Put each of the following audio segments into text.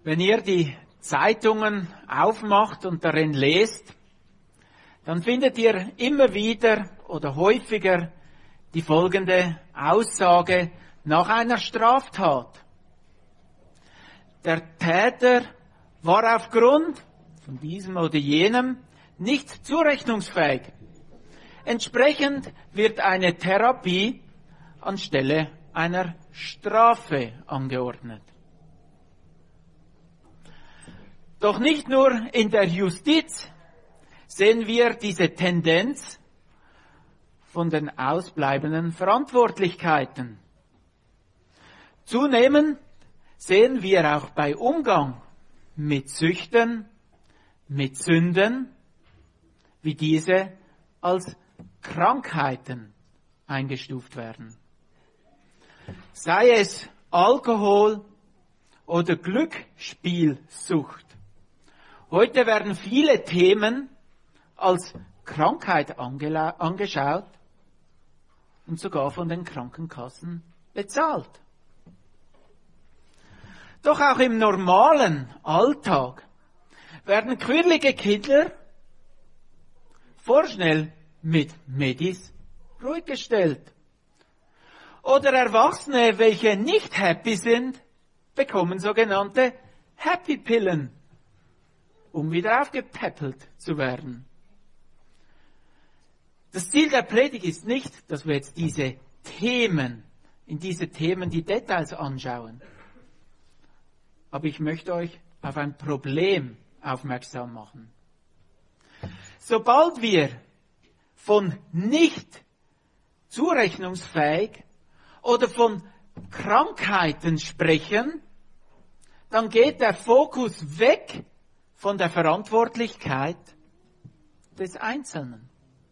Wenn ihr die Zeitungen aufmacht und darin lest, dann findet ihr immer wieder oder häufiger die folgende Aussage nach einer Straftat. Der Täter war aufgrund von diesem oder jenem nicht zurechnungsfähig. Entsprechend wird eine Therapie anstelle einer Strafe angeordnet. Doch nicht nur in der Justiz sehen wir diese Tendenz von den ausbleibenden Verantwortlichkeiten. Zunehmend sehen wir auch bei Umgang mit Süchten, mit Sünden, wie diese als Krankheiten eingestuft werden. Sei es Alkohol oder Glücksspielsucht. Heute werden viele Themen als Krankheit angeschaut und sogar von den Krankenkassen bezahlt. Doch auch im normalen Alltag werden quirlige Kinder vorschnell mit Medis ruhig gestellt. Oder Erwachsene, welche nicht happy sind, bekommen sogenannte Happy-Pillen, um wieder aufgepäppelt zu werden. Das Ziel der Predigt ist nicht, dass wir jetzt in diese Themen die Details anschauen. Aber ich möchte euch auf ein Problem aufmerksam machen. Sobald wir von nicht zurechnungsfähig oder von Krankheiten sprechen, dann geht der Fokus weg von der Verantwortlichkeit des Einzelnen.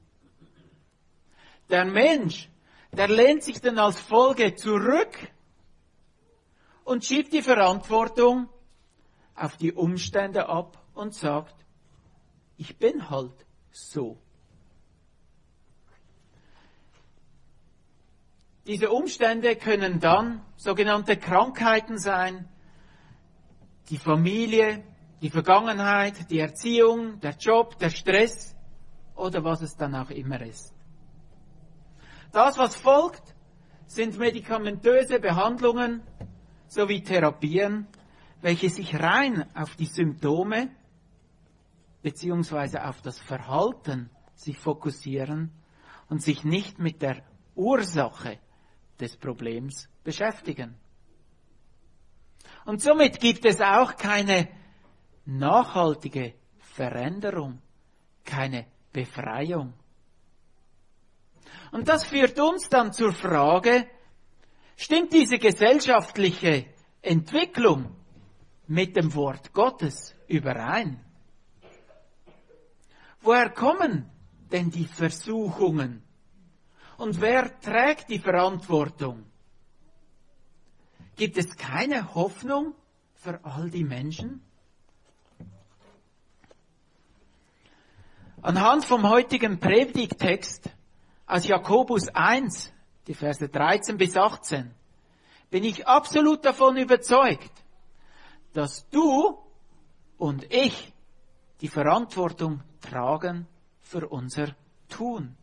Der Mensch, der lehnt sich dann als Folge zurück und schiebt die Verantwortung auf die Umstände ab und sagt, ich bin halt so. Diese Umstände können dann sogenannte Krankheiten sein, die Familie, die Vergangenheit, die Erziehung, der Job, der Stress oder was es dann auch immer ist. Das, was folgt, sind medikamentöse Behandlungen sowie Therapien, welche sich rein auf die Symptome beziehungsweise auf das Verhalten sich fokussieren und sich nicht mit der Ursache des Problems beschäftigen. Und somit gibt es auch keine nachhaltige Veränderung, keine Befreiung. Und das führt uns dann zur Frage, stimmt diese gesellschaftliche Entwicklung mit dem Wort Gottes überein? Woher kommen denn die Versuchungen? Und wer trägt die Verantwortung? Gibt es keine Hoffnung für all die Menschen? Anhand vom heutigen Predigttext aus Jakobus 1, die Verse 13 bis 18, bin ich absolut davon überzeugt, dass du und ich die Verantwortung tragen für unser Tun.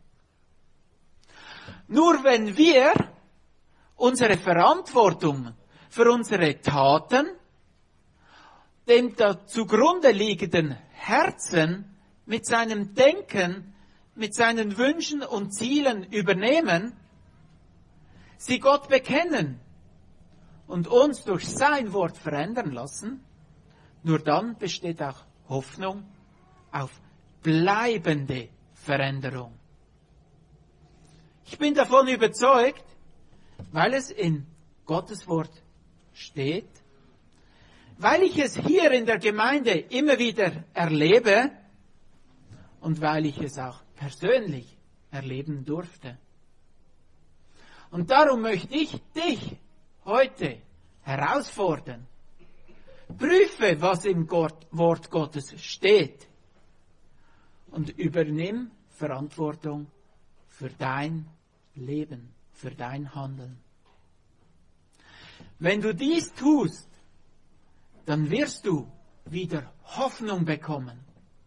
Nur wenn wir unsere Verantwortung für unsere Taten dem zugrunde liegenden Herzen mit seinem Denken, mit seinen Wünschen und Zielen übernehmen, sie Gott bekennen und uns durch sein Wort verändern lassen, nur dann besteht auch Hoffnung auf bleibende Veränderung. Ich bin davon überzeugt, weil es in Gottes Wort steht, weil ich es hier in der Gemeinde immer wieder erlebe und weil ich es auch persönlich erleben durfte. Und darum möchte ich dich heute herausfordern. Prüfe, was im Wort Gottes steht und übernimm Verantwortung für dein Leben, für dein Handeln. Wenn du dies tust, dann wirst du wieder Hoffnung bekommen.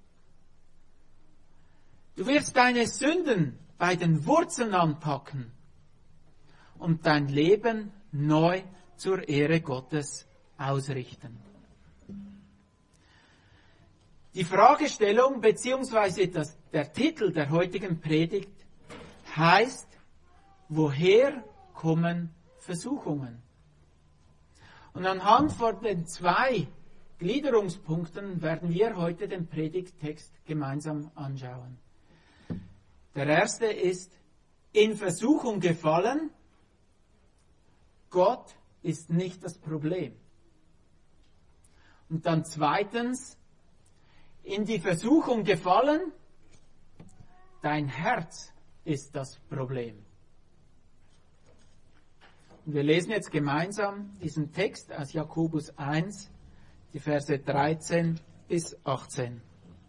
Du wirst deine Sünden bei den Wurzeln anpacken und dein Leben neu zur Ehre Gottes ausrichten. Die Fragestellung bzw. der Titel der heutigen Predigt heißt: Woher kommen Versuchungen? Und anhand von den 2 Gliederungspunkten werden wir heute den Predigttext gemeinsam anschauen. Der erste ist: in Versuchung gefallen. Gott ist nicht das Problem. Und dann zweitens: in die Versuchung gefallen. Dein Herz ist das Problem. Und wir lesen jetzt gemeinsam diesen Text aus Jakobus 1, die Verse 13 bis 18.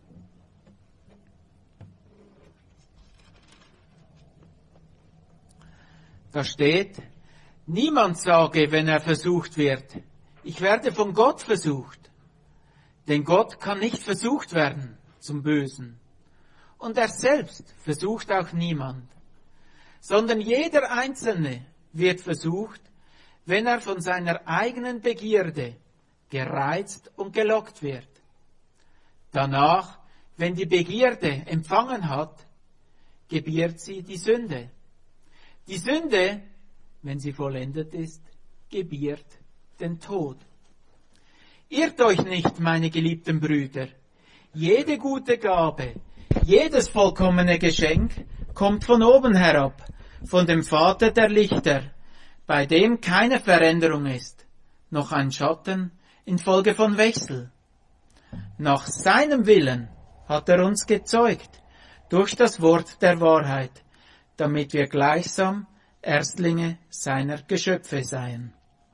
Da steht: Niemand sage, wenn er versucht wird, ich werde von Gott versucht. Denn Gott kann nicht versucht werden zum Bösen. Und er selbst versucht auch niemand. Sondern jeder Einzelne wird versucht, wenn er von seiner eigenen Begierde gereizt und gelockt wird. Danach, wenn die Begierde empfangen hat, gebiert sie die Sünde. Die Sünde, wenn sie vollendet ist, gebiert den Tod. Irrt euch nicht, meine geliebten Brüder. Jede gute Gabe, jedes vollkommene Geschenk kommt von oben herab, von dem Vater der Lichter, bei dem keine Veränderung ist, noch ein Schatten infolge von Wechsel. Nach seinem Willen hat er uns gezeugt, durch das Wort der Wahrheit, damit wir gleichsam Erstlinge seiner Geschöpfe seien.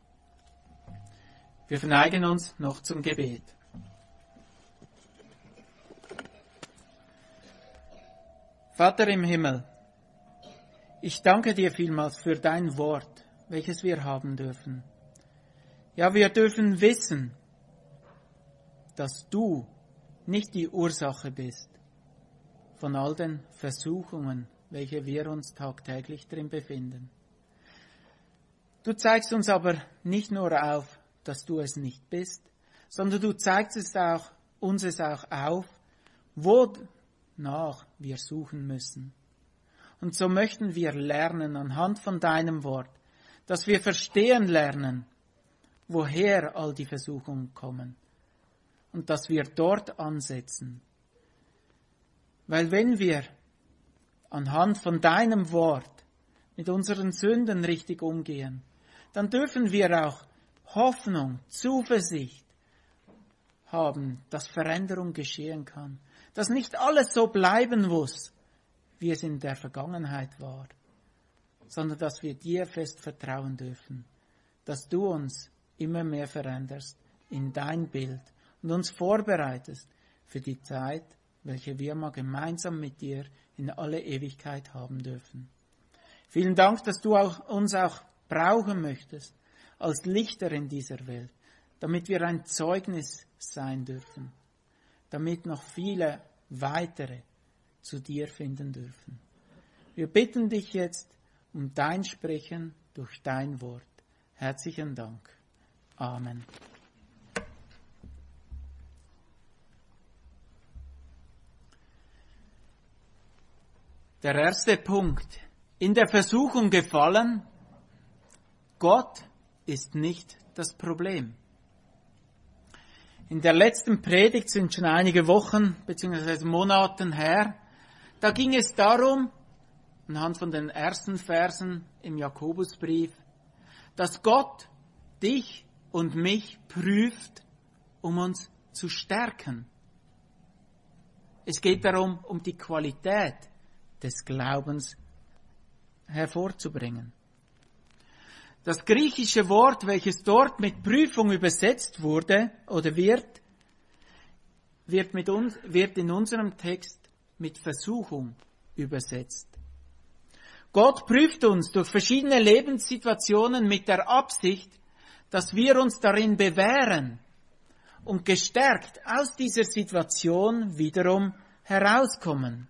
Wir verneigen uns noch zum Gebet. Vater im Himmel, ich danke dir vielmals für dein Wort, welches wir haben dürfen. Ja, wir dürfen wissen, dass du nicht die Ursache bist von all den Versuchungen, welche wir uns tagtäglich drin befinden. Du zeigst uns aber nicht nur auf, dass du es nicht bist, sondern du zeigst uns es auch auf, wonach wir suchen müssen. Und so möchten wir lernen anhand von deinem Wort, dass wir verstehen lernen, woher all die Versuchungen kommen und dass wir dort ansetzen. Weil wenn wir anhand von deinem Wort mit unseren Sünden richtig umgehen, dann dürfen wir auch Hoffnung, Zuversicht haben, dass Veränderung geschehen kann, dass nicht alles so bleiben muss, wie es in der Vergangenheit war, sondern dass wir dir fest vertrauen dürfen, dass du uns immer mehr veränderst in dein Bild und uns vorbereitest für die Zeit, welche wir mal gemeinsam mit dir in alle Ewigkeit haben dürfen. Vielen Dank, dass du uns auch brauchen möchtest als Lichter in dieser Welt, damit wir ein Zeugnis sein dürfen, damit noch viele weitere zu dir finden dürfen. Wir bitten dich jetzt um dein Sprechen durch dein Wort. Herzlichen Dank. Amen. Der erste Punkt. In der Versuchung gefallen. Gott ist nicht das Problem. In der letzten Predigt sind schon einige Wochen bzw. Monaten her. Da ging es darum, anhand von den ersten Versen im Jakobusbrief, dass Gott dich und mich prüft, um uns zu stärken. Es geht darum, um die Qualität des Glaubens hervorzubringen. Das griechische Wort, welches dort mit Prüfung übersetzt wurde oder wird in unserem Text mit Versuchung übersetzt. Gott prüft uns durch verschiedene Lebenssituationen mit der Absicht, dass wir uns darin bewähren, und gestärkt aus dieser Situation wiederum herauskommen.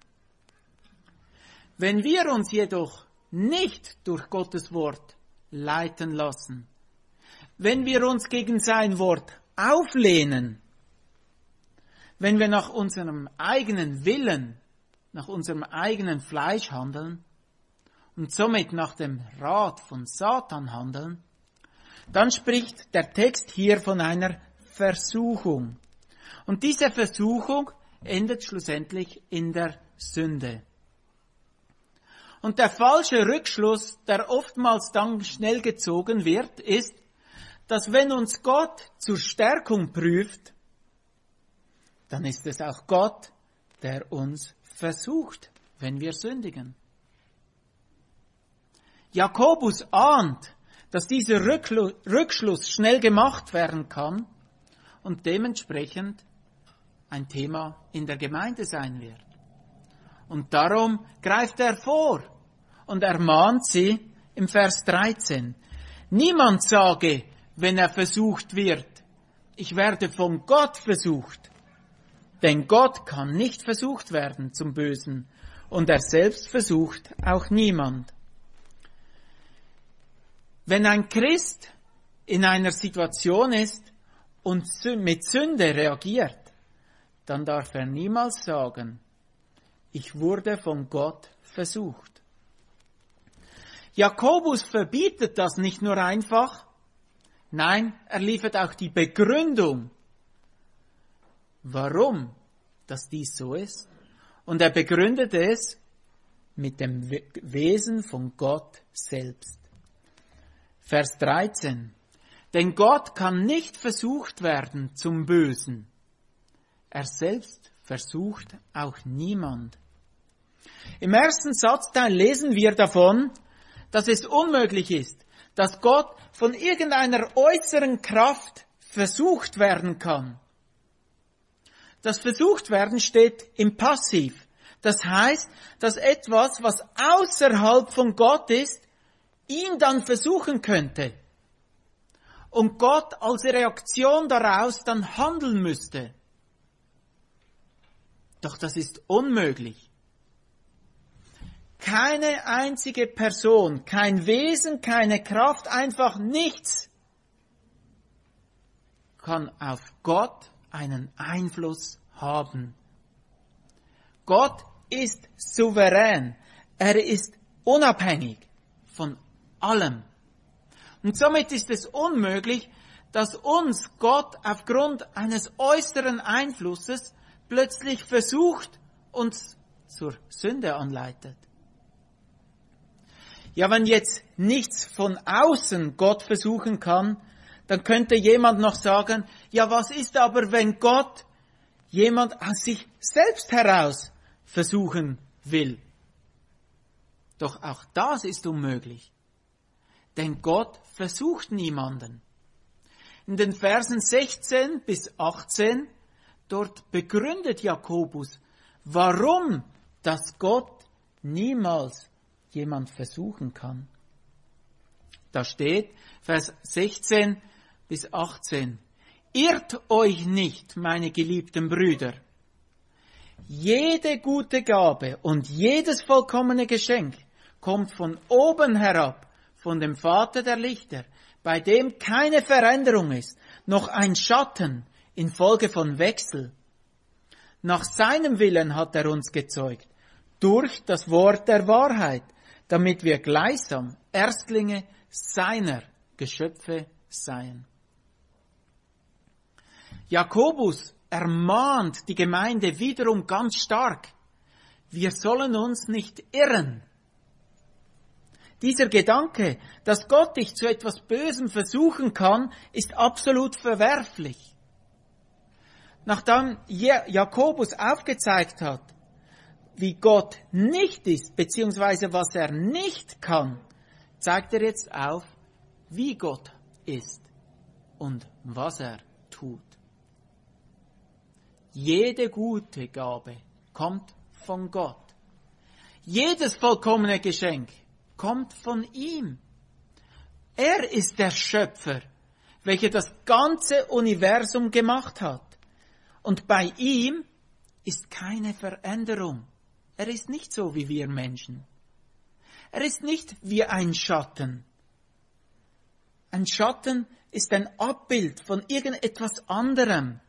Wenn wir uns jedoch nicht durch Gottes Wort leiten lassen, wenn wir uns gegen sein Wort auflehnen, wenn wir nach unserem eigenen Willen, nach unserem eigenen Fleisch handeln und somit nach dem Rat von Satan handeln, dann spricht der Text hier von einer Versuchung. Und diese Versuchung endet schlussendlich in der Sünde. Und der falsche Rückschluss, der oftmals dann schnell gezogen wird, ist, dass wenn uns Gott zur Stärkung prüft, dann ist es auch Gott, der uns versucht, wenn wir sündigen. Jakobus ahnt, dass dieser Rückschluss schnell gemacht werden kann und dementsprechend ein Thema in der Gemeinde sein wird. Und darum greift er vor und ermahnt sie im Vers 13. Niemand sage, wenn er versucht wird, ich werde von Gott versucht. Denn Gott kann nicht versucht werden zum Bösen und er selbst versucht auch niemand. Wenn ein Christ in einer Situation ist und mit Sünde reagiert, dann darf er niemals sagen, ich wurde von Gott versucht. Jakobus verbietet das nicht nur einfach, nein, er liefert auch die Begründung, warum dass dies so ist. Und er begründet es mit dem Wesen von Gott selbst. Vers 13. Denn Gott kann nicht versucht werden zum Bösen. Er selbst versucht auch niemand. Im ersten Satzteil lesen wir davon, dass es unmöglich ist, dass Gott von irgendeiner äußeren Kraft versucht werden kann. Das Versuchtwerden steht im Passiv. Das heißt, dass etwas, was außerhalb von Gott ist, ihn dann versuchen könnte. Und Gott als Reaktion daraus dann handeln müsste. Doch das ist unmöglich. Keine einzige Person, kein Wesen, keine Kraft, einfach nichts kann auf Gott einen Einfluss haben. Gott ist souverän. Er ist unabhängig von allem. Und somit ist es unmöglich, dass uns Gott aufgrund eines äußeren Einflusses plötzlich versucht und zur Sünde anleitet. Ja, wenn jetzt nichts von außen Gott versuchen kann, dann könnte jemand noch sagen, ja, was ist aber, wenn Gott jemand aus sich selbst heraus versuchen will? Doch auch das ist unmöglich. Denn Gott versucht niemanden. In den Versen 16 bis 18, dort begründet Jakobus, warum dass Gott niemals jemand versuchen kann. Da steht, Vers 16 bis 18, irrt euch nicht, meine geliebten Brüder. Jede gute Gabe und jedes vollkommene Geschenk kommt von oben herab, von dem Vater der Lichter, bei dem keine Veränderung ist, noch ein Schatten infolge von Wechsel. Nach seinem Willen hat er uns gezeugt, durch das Wort der Wahrheit, damit wir gleichsam Erstlinge seiner Geschöpfe seien. Jakobus ermahnt die Gemeinde wiederum ganz stark. Wir sollen uns nicht irren. Dieser Gedanke, dass Gott dich zu etwas Bösem versuchen kann, ist absolut verwerflich. Nachdem Jakobus aufgezeigt hat, wie Gott nicht ist, beziehungsweise was er nicht kann, zeigt er jetzt auf, wie Gott ist und was er tut. Jede gute Gabe kommt von Gott. Jedes vollkommene Geschenk kommt von ihm. Er ist der Schöpfer. welcher das ganze Universum gemacht hat. Und bei ihm ist keine Veränderung. Er ist nicht so wie wir Menschen. Er ist nicht wie ein Schatten. Ein Schatten ist ein Abbild von irgendetwas anderem.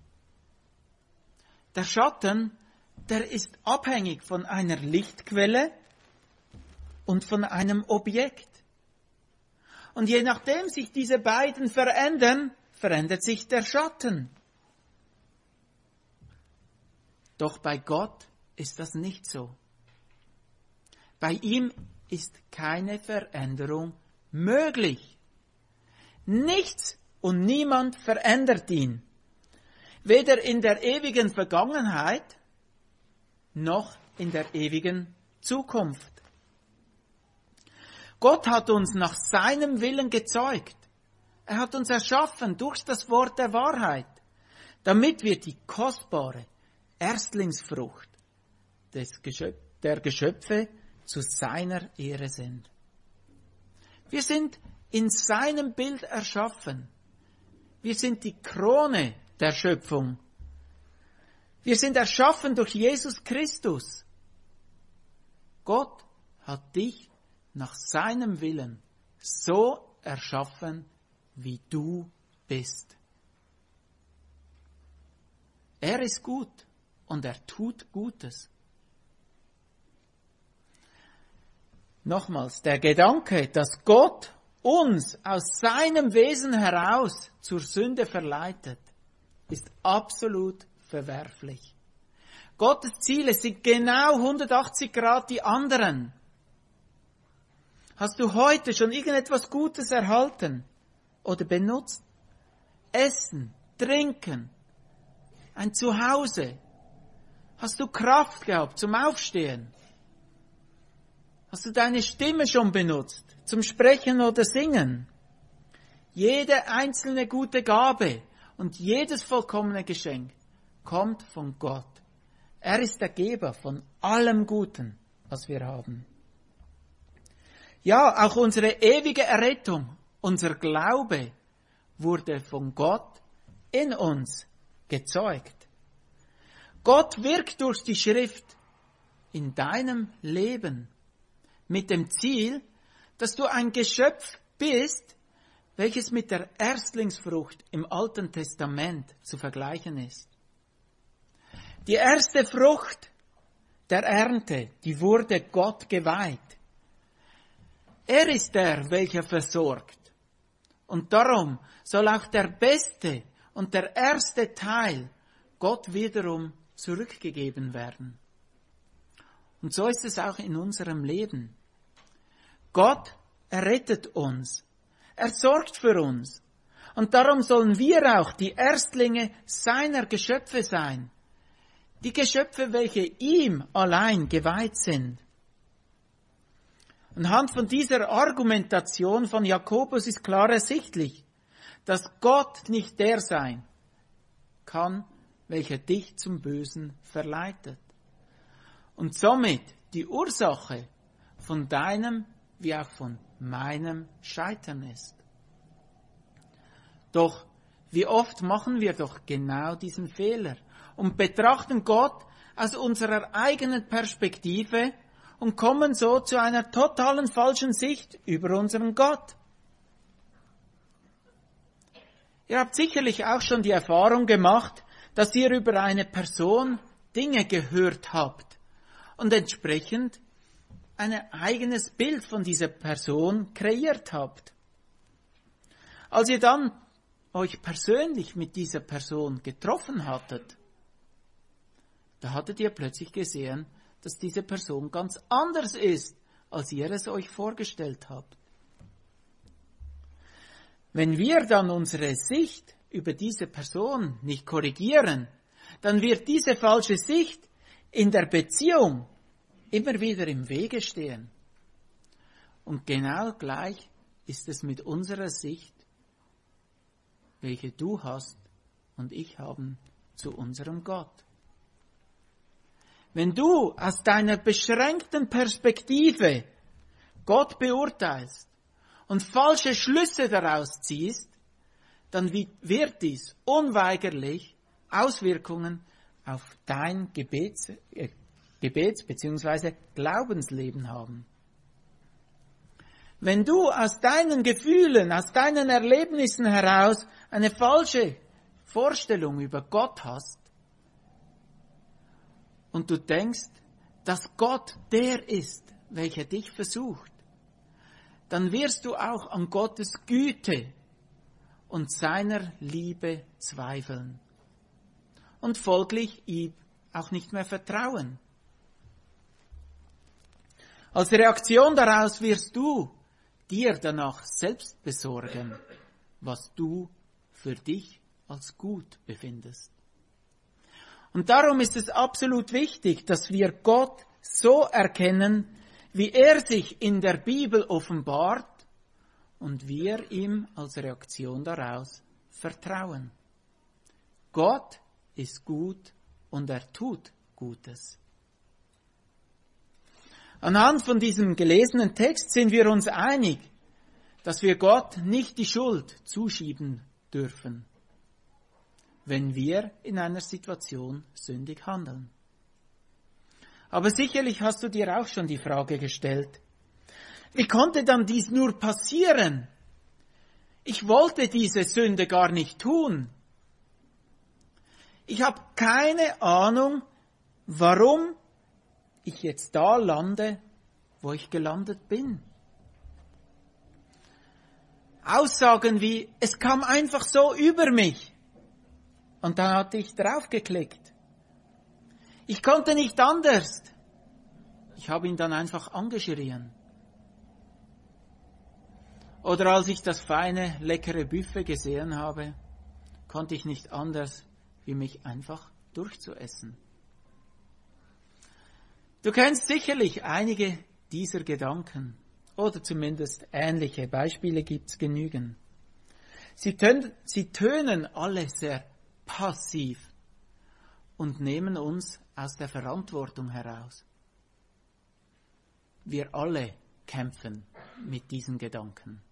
Der Schatten, der ist abhängig von einer Lichtquelle und von einem Objekt. Und je nachdem sich diese beiden verändern, verändert sich der Schatten. Doch bei Gott ist das nicht so. Bei ihm ist keine Veränderung möglich. Nichts und niemand verändert ihn. Weder in der ewigen Vergangenheit noch in der ewigen Zukunft. Gott hat uns nach seinem Willen gezeugt. Er hat uns erschaffen durch das Wort der Wahrheit, damit wir die kostbare Erstlingsfrucht der Geschöpfe zu seiner Ehre sind. Wir sind in seinem Bild erschaffen. Wir sind die Krone der Schöpfung. Wir sind erschaffen durch Jesus Christus. Gott hat dich nach seinem Willen so erschaffen, wie du bist. Er ist gut und er tut Gutes. Nochmals, der Gedanke, dass Gott uns aus seinem Wesen heraus zur Sünde verleitet, ist absolut verwerflich. Gottes Ziele sind genau 180 Grad die anderen. Hast du heute schon irgendetwas Gutes erhalten oder benutzt? Essen, Trinken, ein Zuhause. Hast du Kraft gehabt zum Aufstehen? Hast du deine Stimme schon benutzt zum Sprechen oder Singen? Jede einzelne gute Gabe und jedes vollkommene Geschenk kommt von Gott. Er ist der Geber von allem Guten, was wir haben. Ja, auch unsere ewige Errettung, unser Glaube wurde von Gott in uns gezeugt. Gott wirkt durch die Schrift in deinem Leben mit dem Ziel, dass du ein Geschöpf bist, welches mit der Erstlingsfrucht im Alten Testament zu vergleichen ist. Die erste Frucht der Ernte, die wurde Gott geweiht. Er ist der, welcher versorgt. Und darum soll auch der beste und der erste Teil Gott wiederum zurückgegeben werden. Und so ist es auch in unserem Leben. Gott errettet uns. Er sorgt für uns. Und darum sollen wir auch die Erstlinge seiner Geschöpfe sein. Die Geschöpfe, welche ihm allein geweiht sind. Anhand von dieser Argumentation von Jakobus ist klar ersichtlich, dass Gott nicht der sein kann, welcher dich zum Bösen verleitet. Und somit die Ursache von deinem wie auch von meinem Scheitern ist. Doch wie oft machen wir doch genau diesen Fehler und betrachten Gott aus unserer eigenen Perspektive und kommen so zu einer totalen falschen Sicht über unseren Gott. Ihr habt sicherlich auch schon die Erfahrung gemacht, dass ihr über eine Person Dinge gehört habt und entsprechend ein eigenes Bild von dieser Person kreiert habt. Als ihr dann euch persönlich mit dieser Person getroffen hattet, da hattet ihr plötzlich gesehen, dass diese Person ganz anders ist, als ihr es euch vorgestellt habt. Wenn wir dann unsere Sicht über diese Person nicht korrigieren, dann wird diese falsche Sicht in der Beziehung immer wieder im Wege stehen. Und genau gleich ist es mit unserer Sicht, welche du hast und ich haben zu unserem Gott. Wenn du aus deiner beschränkten Perspektive Gott beurteilst und falsche Schlüsse daraus ziehst, dann wird dies unweigerlich Auswirkungen auf dein Gebets- bzw. Glaubensleben haben. Wenn du aus deinen Gefühlen, aus deinen Erlebnissen heraus eine falsche Vorstellung über Gott hast und du denkst, dass Gott der ist, welcher dich versucht, dann wirst du auch an Gottes Güte und seiner Liebe zweifeln und folglich ihm auch nicht mehr vertrauen. Als Reaktion daraus wirst du dir danach selbst besorgen, was du für dich als gut befindest. Und darum ist es absolut wichtig, dass wir Gott so erkennen, wie er sich in der Bibel offenbart und wir ihm als Reaktion daraus vertrauen. Gott ist gut und er tut Gutes. Anhand von diesem gelesenen Text sind wir uns einig, dass wir Gott nicht die Schuld zuschieben dürfen, wenn wir in einer Situation sündig handeln. Aber sicherlich hast du dir auch schon die Frage gestellt, wie konnte dann dies nur passieren? Ich wollte diese Sünde gar nicht tun. Ich habe keine Ahnung, warum ich jetzt da lande, wo ich gelandet bin. Aussagen wie, es kam einfach so über mich. Und dann hatte ich draufgeklickt. Ich konnte nicht anders. Ich habe ihn dann einfach angeschrien. Oder als ich das feine, leckere Buffet gesehen habe, konnte ich nicht anders, wie mich einfach durchzuessen. Du kennst sicherlich einige dieser Gedanken, oder zumindest ähnliche Beispiele gibt's genügend. Sie tönen alle sehr passiv und nehmen uns aus der Verantwortung heraus. Wir alle kämpfen mit diesen Gedanken.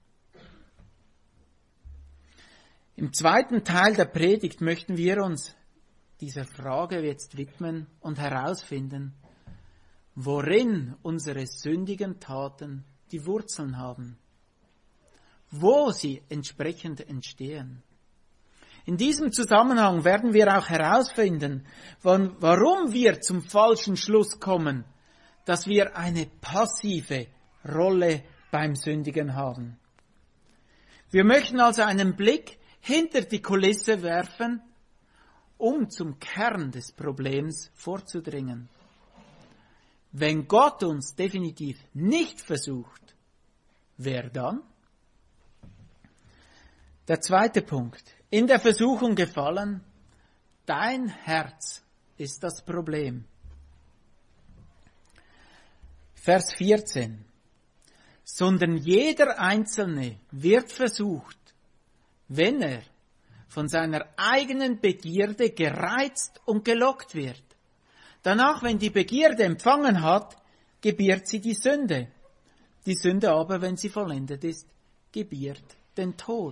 Im zweiten Teil der Predigt möchten wir uns dieser Frage jetzt widmen und herausfinden, worin unsere sündigen Taten die Wurzeln haben, wo sie entsprechend entstehen. In diesem Zusammenhang werden wir auch herausfinden, warum wir zum falschen Schluss kommen, dass wir eine passive Rolle beim Sündigen haben. Wir möchten also einen Blick hinter die Kulisse werfen, um zum Kern des Problems vorzudringen. Wenn Gott uns definitiv nicht versucht, wer dann? Der zweite Punkt. In der Versuchung gefallen, dein Herz ist das Problem. Vers 14. Sondern jeder Einzelne wird versucht, wenn er von seiner eigenen Begierde gereizt und gelockt wird. Danach, wenn die Begierde empfangen hat, gebiert sie die Sünde. Die Sünde aber, wenn sie vollendet ist, gebiert den Tod.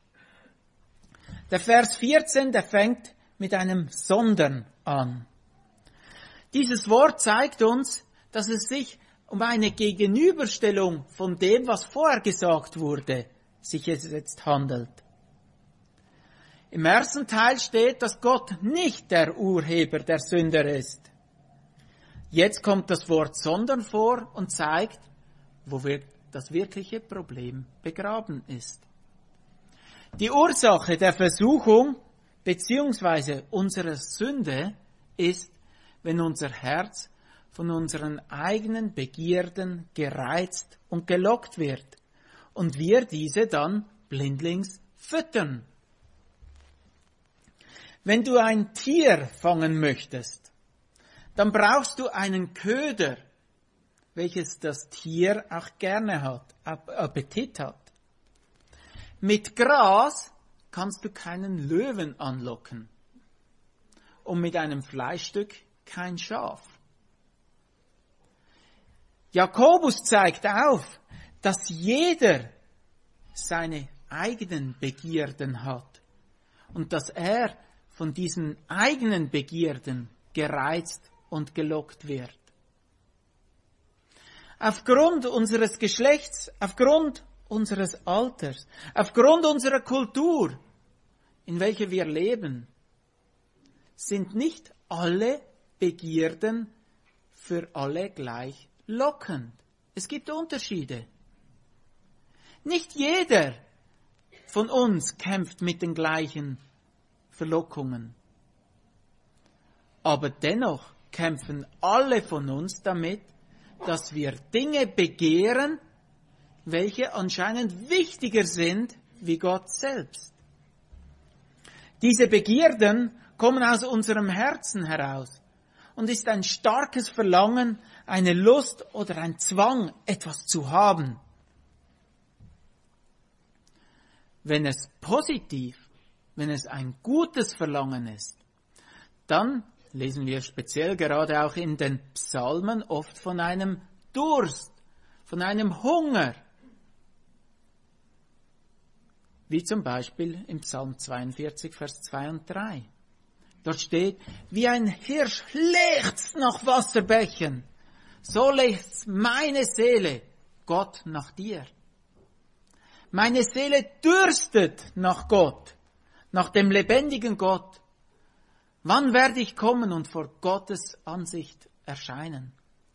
Der Vers 14, der fängt mit einem Sondern an. Dieses Wort zeigt uns, dass es sich um eine Gegenüberstellung von dem, was vorher gesagt wurde, sich es jetzt handelt. Im ersten Teil steht, dass Gott nicht der Urheber der Sünder ist. Jetzt kommt das Wort sondern vor und zeigt, wo das wirkliche Problem begraben ist. Die Ursache der Versuchung bzw. unserer Sünde ist, wenn unser Herz von unseren eigenen Begierden gereizt und gelockt wird und wir diese dann blindlings füttern. Wenn du ein Tier fangen möchtest, dann brauchst du einen Köder, welches das Tier auch gerne hat, Appetit hat. Mit Gras kannst du keinen Löwen anlocken und mit einem Fleischstück kein Schaf. Jakobus zeigt auf, dass jeder seine eigenen Begierden hat. und dass er von diesen eigenen Begierden gereizt und gelockt wird. Aufgrund unseres Geschlechts, aufgrund unseres Alters, aufgrund unserer Kultur, in welcher wir leben, sind nicht alle Begierden für alle gleich lockend. Es gibt Unterschiede. Nicht jeder von uns kämpft mit den gleichen Verlockungen. Aber dennoch kämpfen alle von uns damit, dass wir Dinge begehren, welche anscheinend wichtiger sind wie Gott selbst. Diese Begierden kommen aus unserem Herzen heraus und ist ein starkes Verlangen, eine Lust oder ein Zwang, etwas zu haben. Wenn es positiv, wenn es ein gutes Verlangen ist, dann lesen wir speziell gerade auch in den Psalmen oft von einem Durst, von einem Hunger. Wie zum Beispiel im Psalm 42, Vers 2 und 3. Dort steht, wie ein Hirsch lechzt nach Wasserbächen, so lechzt meine Seele, Gott, nach dir. Meine Seele dürstet nach Gott, nach dem lebendigen Gott. Wann werde ich kommen und vor Gottes Ansicht erscheinen?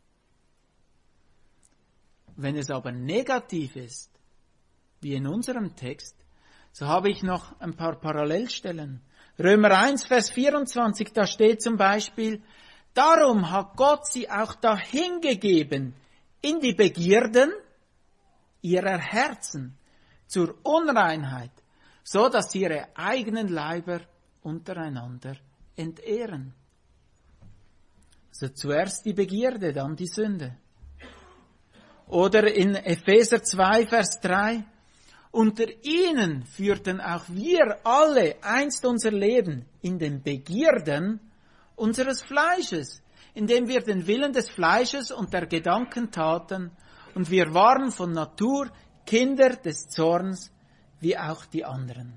Wenn es aber negativ ist, wie in unserem Text, so habe ich noch ein paar Parallelstellen. Römer 1, Vers 24, da steht zum Beispiel, darum hat Gott sie auch dahingegeben in die Begierden ihrer Herzen zur Unreinheit, so dass sie ihre eigenen Leiber untereinander entehren. Also zuerst die Begierde, dann die Sünde. Oder in Epheser 2, Vers 3, unter ihnen führten auch wir alle einst unser Leben in den Begierden unseres Fleisches, indem wir den Willen des Fleisches und der Gedanken taten, und wir waren von Natur Kinder des Zorns, wie auch die anderen.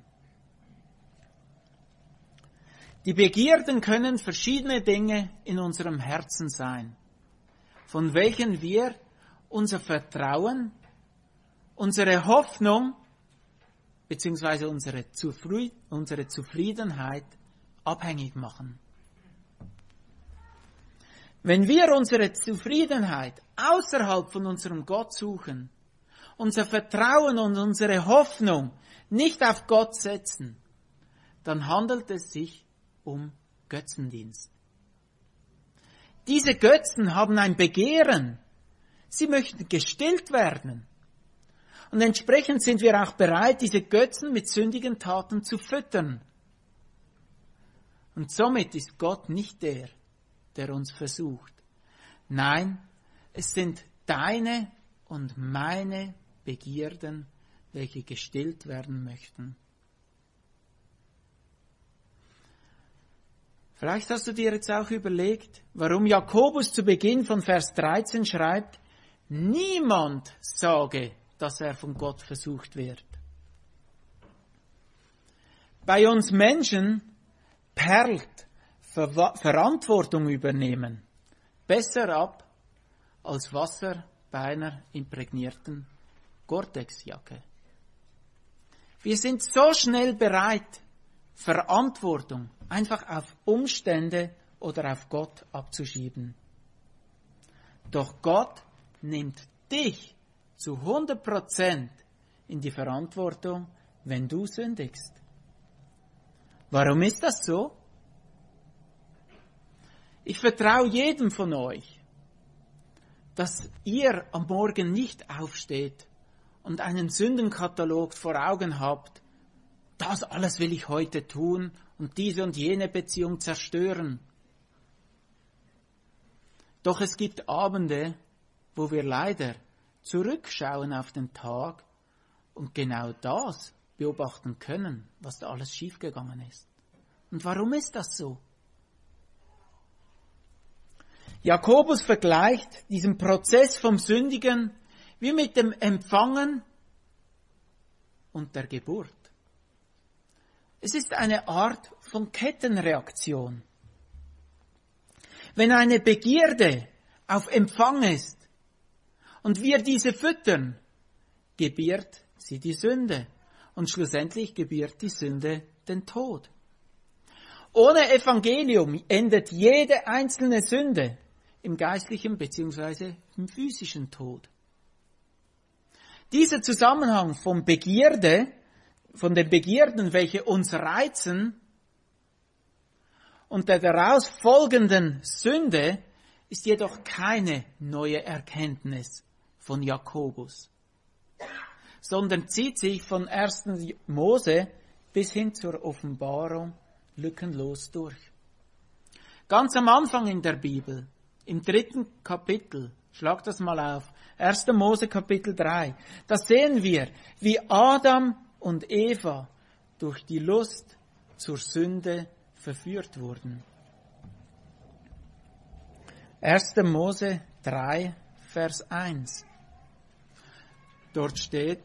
Die Begierden können verschiedene Dinge in unserem Herzen sein, von welchen wir unser Vertrauen, unsere Hoffnung bzw. unsere Zufriedenheit abhängig machen. Wenn wir unsere Zufriedenheit außerhalb von unserem Gott suchen, unser Vertrauen und unsere Hoffnung nicht auf Gott setzen, dann handelt es sich um Götzendienst. Diese Götzen haben ein Begehren. Sie möchten gestillt werden. Und entsprechend sind wir auch bereit, diese Götzen mit sündigen Taten zu füttern. Und somit ist Gott nicht der uns versucht. Nein, es sind deine und meine Begierden, welche gestillt werden möchten. Vielleicht hast du dir jetzt auch überlegt, warum Jakobus zu Beginn von Vers 13 schreibt, niemand sage, dass er von Gott versucht wird. Bei uns Menschen perlt Verantwortung übernehmen besser ab als Wasser bei einer imprägnierten Gore-Tex-Jacke. Wir sind so schnell bereit, Verantwortung einfach auf Umstände oder auf Gott abzuschieben. Doch Gott nimmt dich zu 100% in die Verantwortung, wenn du sündigst. Warum ist das so? Ich vertraue jedem von euch, dass ihr am Morgen nicht aufsteht und einen Sündenkatalog vor Augen habt. Das alles will ich heute tun und diese und jene Beziehung zerstören. Doch es gibt Abende, wo wir leider zurückschauen auf den Tag und genau das beobachten können, was da alles schiefgegangen ist. Und warum ist das so? Jakobus vergleicht diesen Prozess vom Sündigen wie mit dem Empfangen und der Geburt. Es ist eine Art von Kettenreaktion. Wenn eine Begierde auf Empfang ist und wir diese füttern, gebiert sie die Sünde. Und schlussendlich gebiert die Sünde den Tod. Ohne Evangelium endet jede einzelne Sünde im geistlichen bzw. im physischen Tod. Dieser Zusammenhang von Begierde, von den Begierden, welche uns reizen, und der daraus folgenden Sünde ist jedoch keine neue Erkenntnis von Jakobus, sondern zieht sich von 1. Mose bis hin zur Offenbarung lückenlos durch. Ganz am Anfang in der Bibel, im 3. Kapitel, schlag das mal auf, 1. Mose Kapitel 3, da sehen wir, wie Adam und Eva durch die Lust zur Sünde verführt wurden. 1. Mose 3, Vers 1. Dort steht: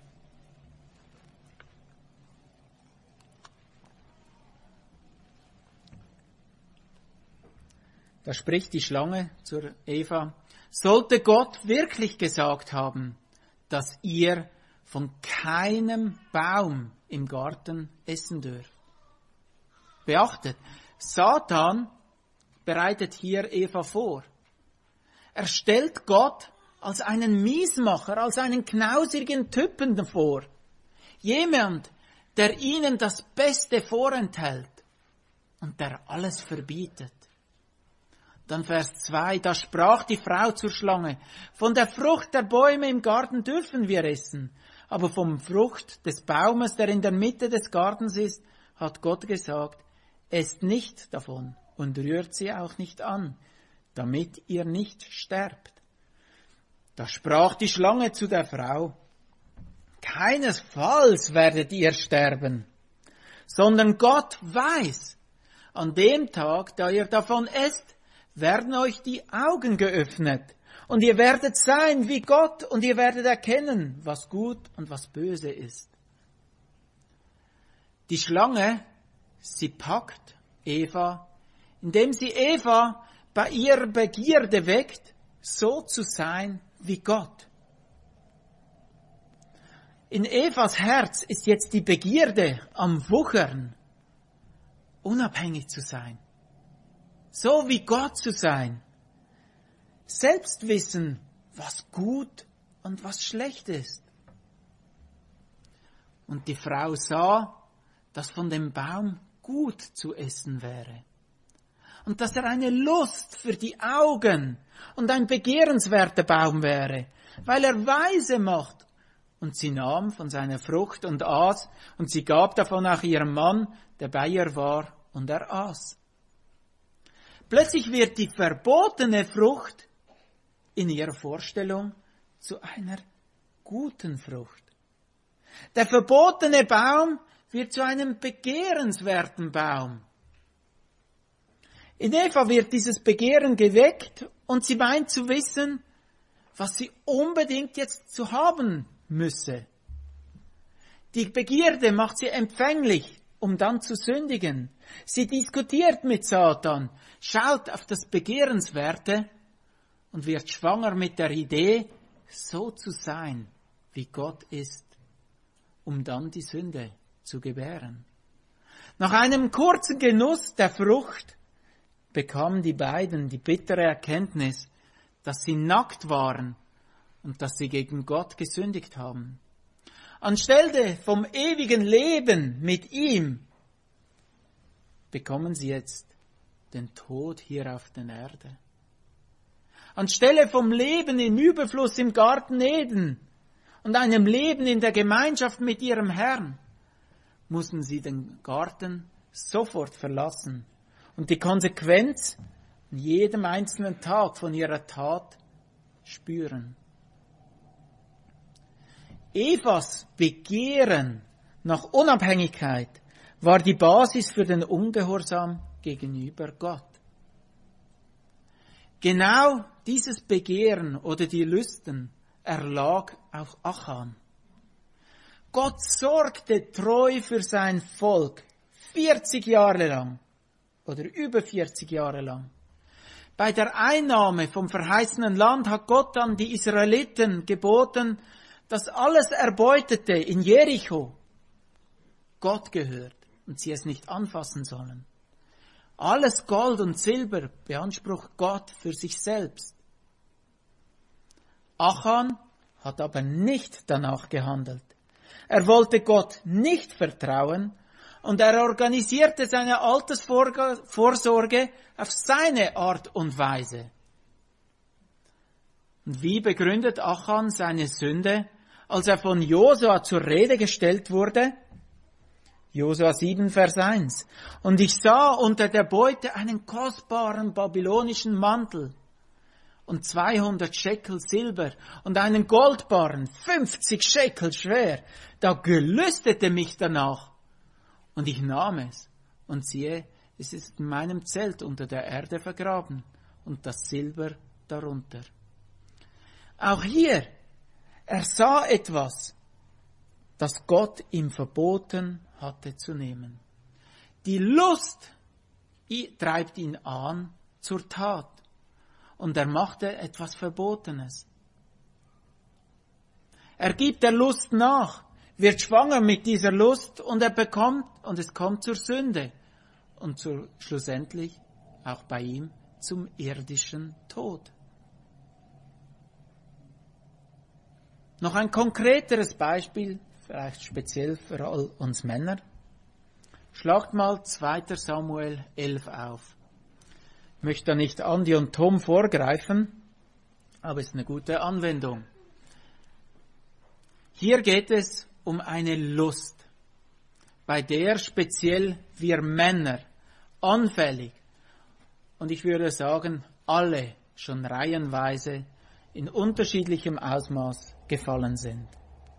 Da spricht die Schlange zur Eva: Sollte Gott wirklich gesagt haben, dass ihr von keinem Baum im Garten essen dürft? Beachtet, Satan bereitet hier Eva vor. Er stellt Gott als einen Miesmacher, als einen knausigen Typen vor. Jemand, der ihnen das Beste vorenthält und der alles verbietet. Dann Vers 2, da sprach die Frau zur Schlange: Von der Frucht der Bäume im Garten dürfen wir essen, aber vom Frucht des Baumes, der in der Mitte des Gartens ist, hat Gott gesagt, esst nicht davon und rührt sie auch nicht an, damit ihr nicht sterbt. Da sprach die Schlange zu der Frau: Keinesfalls werdet ihr sterben, sondern Gott weiß, an dem Tag, da ihr davon esst, werden euch die Augen geöffnet und ihr werdet sein wie Gott und ihr werdet erkennen, was gut und was böse ist. Die Schlange, sie packt Eva, indem sie Eva bei ihrer Begierde weckt, so zu sein wie Gott. In Evas Herz ist jetzt die Begierde am Wuchern, unabhängig zu sein, so wie Gott zu sein, selbst wissen, was gut und was schlecht ist. Und die Frau sah, dass von dem Baum gut zu essen wäre und dass er eine Lust für die Augen und ein begehrenswerter Baum wäre, weil er weise macht. Und sie nahm von seiner Frucht und aß, und sie gab davon auch ihrem Mann, der bei ihr war, und er aß. Plötzlich wird die verbotene Frucht in ihrer Vorstellung zu einer guten Frucht. Der verbotene Baum wird zu einem begehrenswerten Baum. In Eva wird dieses Begehren geweckt und sie meint zu wissen, was sie unbedingt jetzt zu haben müsse. Die Begierde macht sie empfänglich, um dann zu sündigen. Sie diskutiert mit Satan, schaut auf das Begehrenswerte und wird schwanger mit der Idee, so zu sein, wie Gott ist, um dann die Sünde zu gebären. Nach einem kurzen Genuss der Frucht bekamen die beiden die bittere Erkenntnis, dass sie nackt waren und dass sie gegen Gott gesündigt haben. Anstelle vom ewigen Leben mit ihm bekommen sie jetzt den Tod hier auf der Erde. Anstelle vom Leben im Überfluss im Garten Eden und einem Leben in der Gemeinschaft mit ihrem Herrn, mussten sie den Garten sofort verlassen und die Konsequenz an jedem einzelnen Tag von ihrer Tat spüren. Evas Begehren nach Unabhängigkeit war die Basis für den Ungehorsam gegenüber Gott. Genau dieses Begehren oder die Lüsten erlag auch Achan. Gott sorgte treu für sein Volk 40 Jahre lang oder über 40 Jahre lang. Bei der Einnahme vom verheißenen Land hat Gott dann die Israeliten geboten, dass alles Erbeutete in Jericho Gott gehört und sie es nicht anfassen sollen. Alles Gold und Silber beansprucht Gott für sich selbst. Achan hat aber nicht danach gehandelt. Er wollte Gott nicht vertrauen und er organisierte seine Altersvorsorge auf seine Art und Weise. Und wie begründet Achan seine Sünde, als er von Josua zur Rede gestellt wurde? Josua 7, Vers 1. Und ich sah unter der Beute einen kostbaren babylonischen Mantel und 200 Schekel Silber und einen Goldbarren, 50 Schekel schwer. Da gelüstete mich danach. Und ich nahm es. Und siehe, es ist in meinem Zelt unter der Erde vergraben und das Silber darunter. Auch hier, er sah etwas, das Gott ihm verboten hatte zu nehmen. Die Lust treibt ihn an zur Tat. Und er machte etwas Verbotenes. Er gibt der Lust nach, wird schwanger mit dieser Lust und es kommt zur Sünde und schlussendlich auch bei ihm zum irdischen Tod. Noch ein konkreteres Beispiel, vielleicht speziell für all uns Männer. Schlagt mal 2. Samuel 11 auf. Ich möchte da nicht Andi und Tom vorgreifen, aber es ist eine gute Anwendung. Hier geht es um eine Lust, bei der speziell wir Männer anfällig und ich würde sagen, alle schon reihenweise in unterschiedlichem Ausmaß gefallen sind.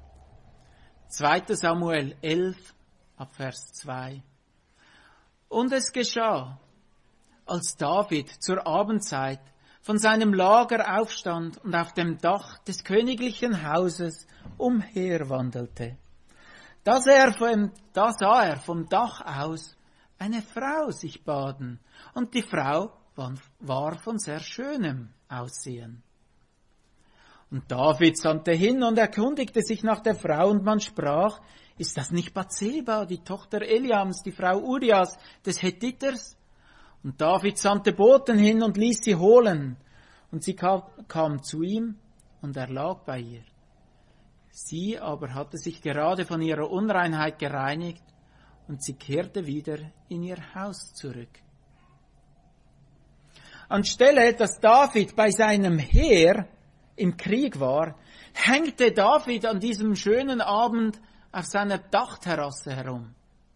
2. Samuel 11, ab Vers 2. Und es geschah, als David zur Abendzeit von seinem Lager aufstand und auf dem Dach des königlichen Hauses umherwandelte. Da sah er vom Dach aus eine Frau sich baden, und die Frau war von sehr schönem Aussehen. Und David sandte hin und erkundigte sich nach der Frau, und man sprach, ist das nicht Bathseba, die Tochter Eliams, die Frau Urias des Hethiters? Und David sandte Boten hin und ließ sie holen. Und sie kam zu ihm und er lag bei ihr. Sie aber hatte sich gerade von ihrer Unreinheit gereinigt und sie kehrte wieder in ihr Haus zurück. Anstelle, dass David bei seinem Heer im Krieg war, hängte David an diesem schönen Abend auf seiner Dachterrasse herum.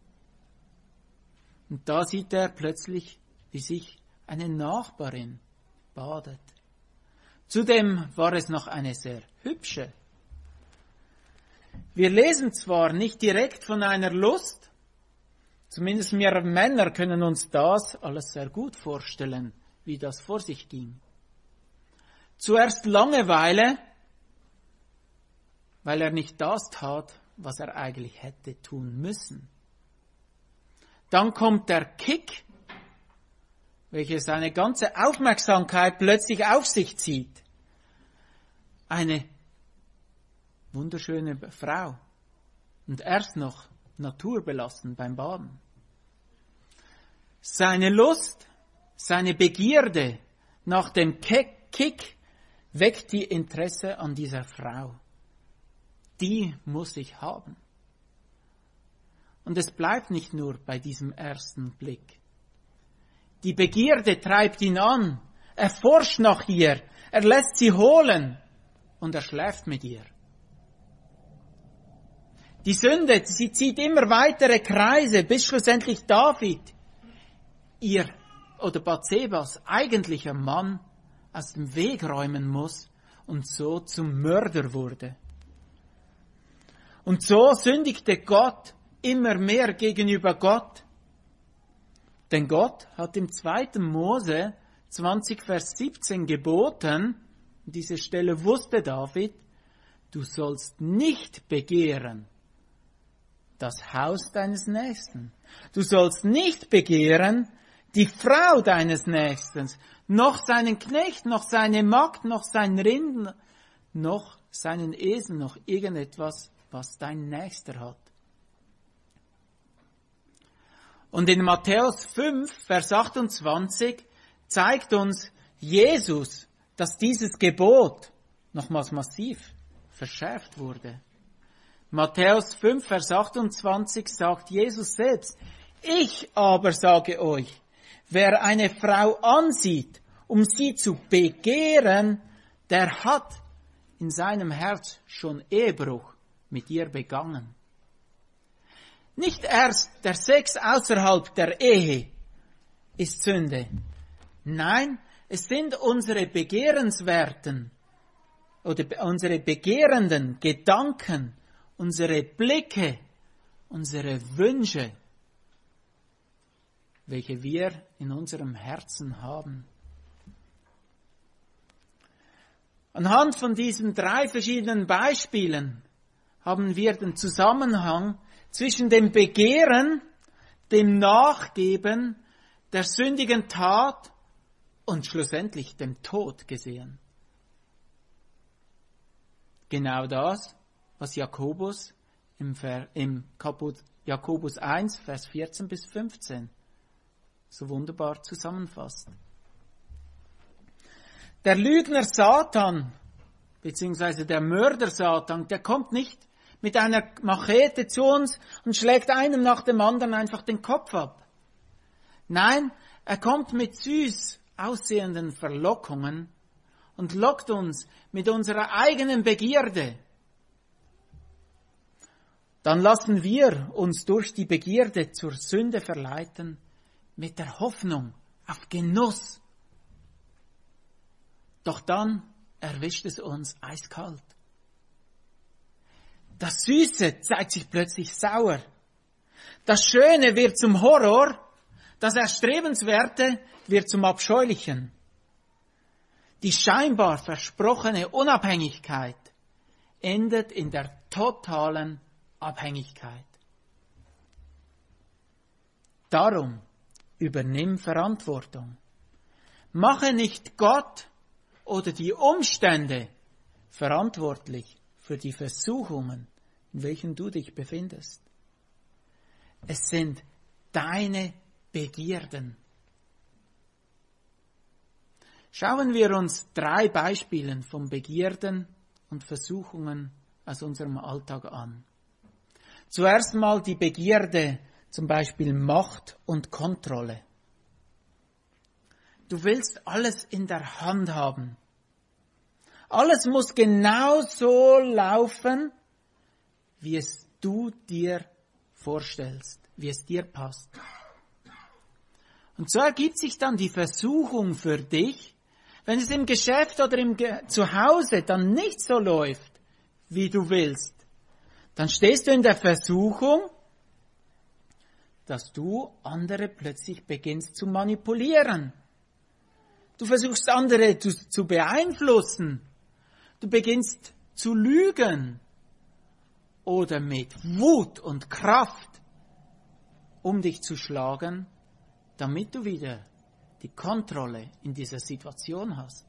Und da sieht er plötzlich, wie sich eine Nachbarin badet. Zudem war es noch eine sehr hübsche. Wir lesen zwar nicht direkt von einer Lust, zumindest wir Männer können uns das alles sehr gut vorstellen, wie das vor sich ging. Zuerst Langeweile, weil er nicht das tat, was er eigentlich hätte tun müssen. Dann kommt der Kick, welcher seine ganze Aufmerksamkeit plötzlich auf sich zieht. Eine wunderschöne Frau und erst noch naturbelassen beim Baden. Seine Lust, seine Begierde nach dem Kick weckt die Interesse an dieser Frau. Die muss ich haben. Und es bleibt nicht nur bei diesem ersten Blick. Die Begierde treibt ihn an. Er forscht nach ihr. Er lässt sie holen. Und er schläft mit ihr. Die Sünde, sie zieht immer weitere Kreise, bis schlussendlich David, Bathsebas eigentlicher Mann, aus dem Weg räumen muss und so zum Mörder wurde. Und so sündigte Gott immer mehr gegenüber Gott. Denn Gott hat im 2. Mose 20, Vers 17 geboten, diese Stelle wusste David, du sollst nicht begehren das Haus deines Nächsten. Du sollst nicht begehren die Frau deines Nächsten, noch seinen Knecht, noch seine Magd, noch sein Rind, noch seinen Esel, noch irgendetwas, was dein Nächster hat. Und in Matthäus 5, Vers 28 zeigt uns Jesus, dass dieses Gebot nochmals massiv verschärft wurde. Matthäus 5, Vers 28 sagt Jesus selbst: Ich aber sage euch, wer eine Frau ansieht, um sie zu begehren, der hat in seinem Herz schon Ehebruch mit ihr begangen. Nicht erst der Sex außerhalb der Ehe ist Sünde. Nein, es sind unsere begehrenswerten oder unsere begehrenden Gedanken, unsere Blicke, unsere Wünsche, welche wir in unserem Herzen haben. Anhand von diesen 3 verschiedenen Beispielen haben wir den Zusammenhang zwischen dem Begehren, dem Nachgeben, der sündigen Tat und schlussendlich dem Tod gesehen. Genau das, was Jakobus im Jakobus 1, Vers 14 bis 15 so wunderbar zusammenfasst. Der Lügner Satan, beziehungsweise der Mörder Satan, der kommt nicht mit einer Machete zu uns und schlägt einem nach dem anderen einfach den Kopf ab. Nein, er kommt mit süß aussehenden Verlockungen und lockt uns mit unserer eigenen Begierde. Dann lassen wir uns durch die Begierde zur Sünde verleiten, mit der Hoffnung auf Genuss. Doch dann erwischt es uns eiskalt. Das Süße zeigt sich plötzlich sauer. Das Schöne wird zum Horror, das Erstrebenswerte wird zum Abscheulichen. Die scheinbar versprochene Unabhängigkeit endet in der totalen Abhängigkeit. Darum übernimm Verantwortung. Mache nicht Gott oder die Umstände verantwortlich für die Versuchungen, in welchen du dich befindest. Es sind deine Begierden. Schauen wir uns 3 Beispiele von Begierden und Versuchungen aus unserem Alltag an. Zuerst mal die Begierde, zum Beispiel Macht und Kontrolle. Du willst alles in der Hand haben. Alles muss genau so laufen, wie es du dir vorstellst, wie es dir passt. Und so ergibt sich dann die Versuchung für dich, wenn es im Geschäft oder zu Hause dann nicht so läuft, wie du willst, dann stehst du in der Versuchung, dass du andere plötzlich beginnst zu manipulieren. Du versuchst andere zu beeinflussen. Du beginnst zu lügen oder mit Wut und Kraft um dich zu schlagen, damit du wieder die Kontrolle in dieser Situation hast.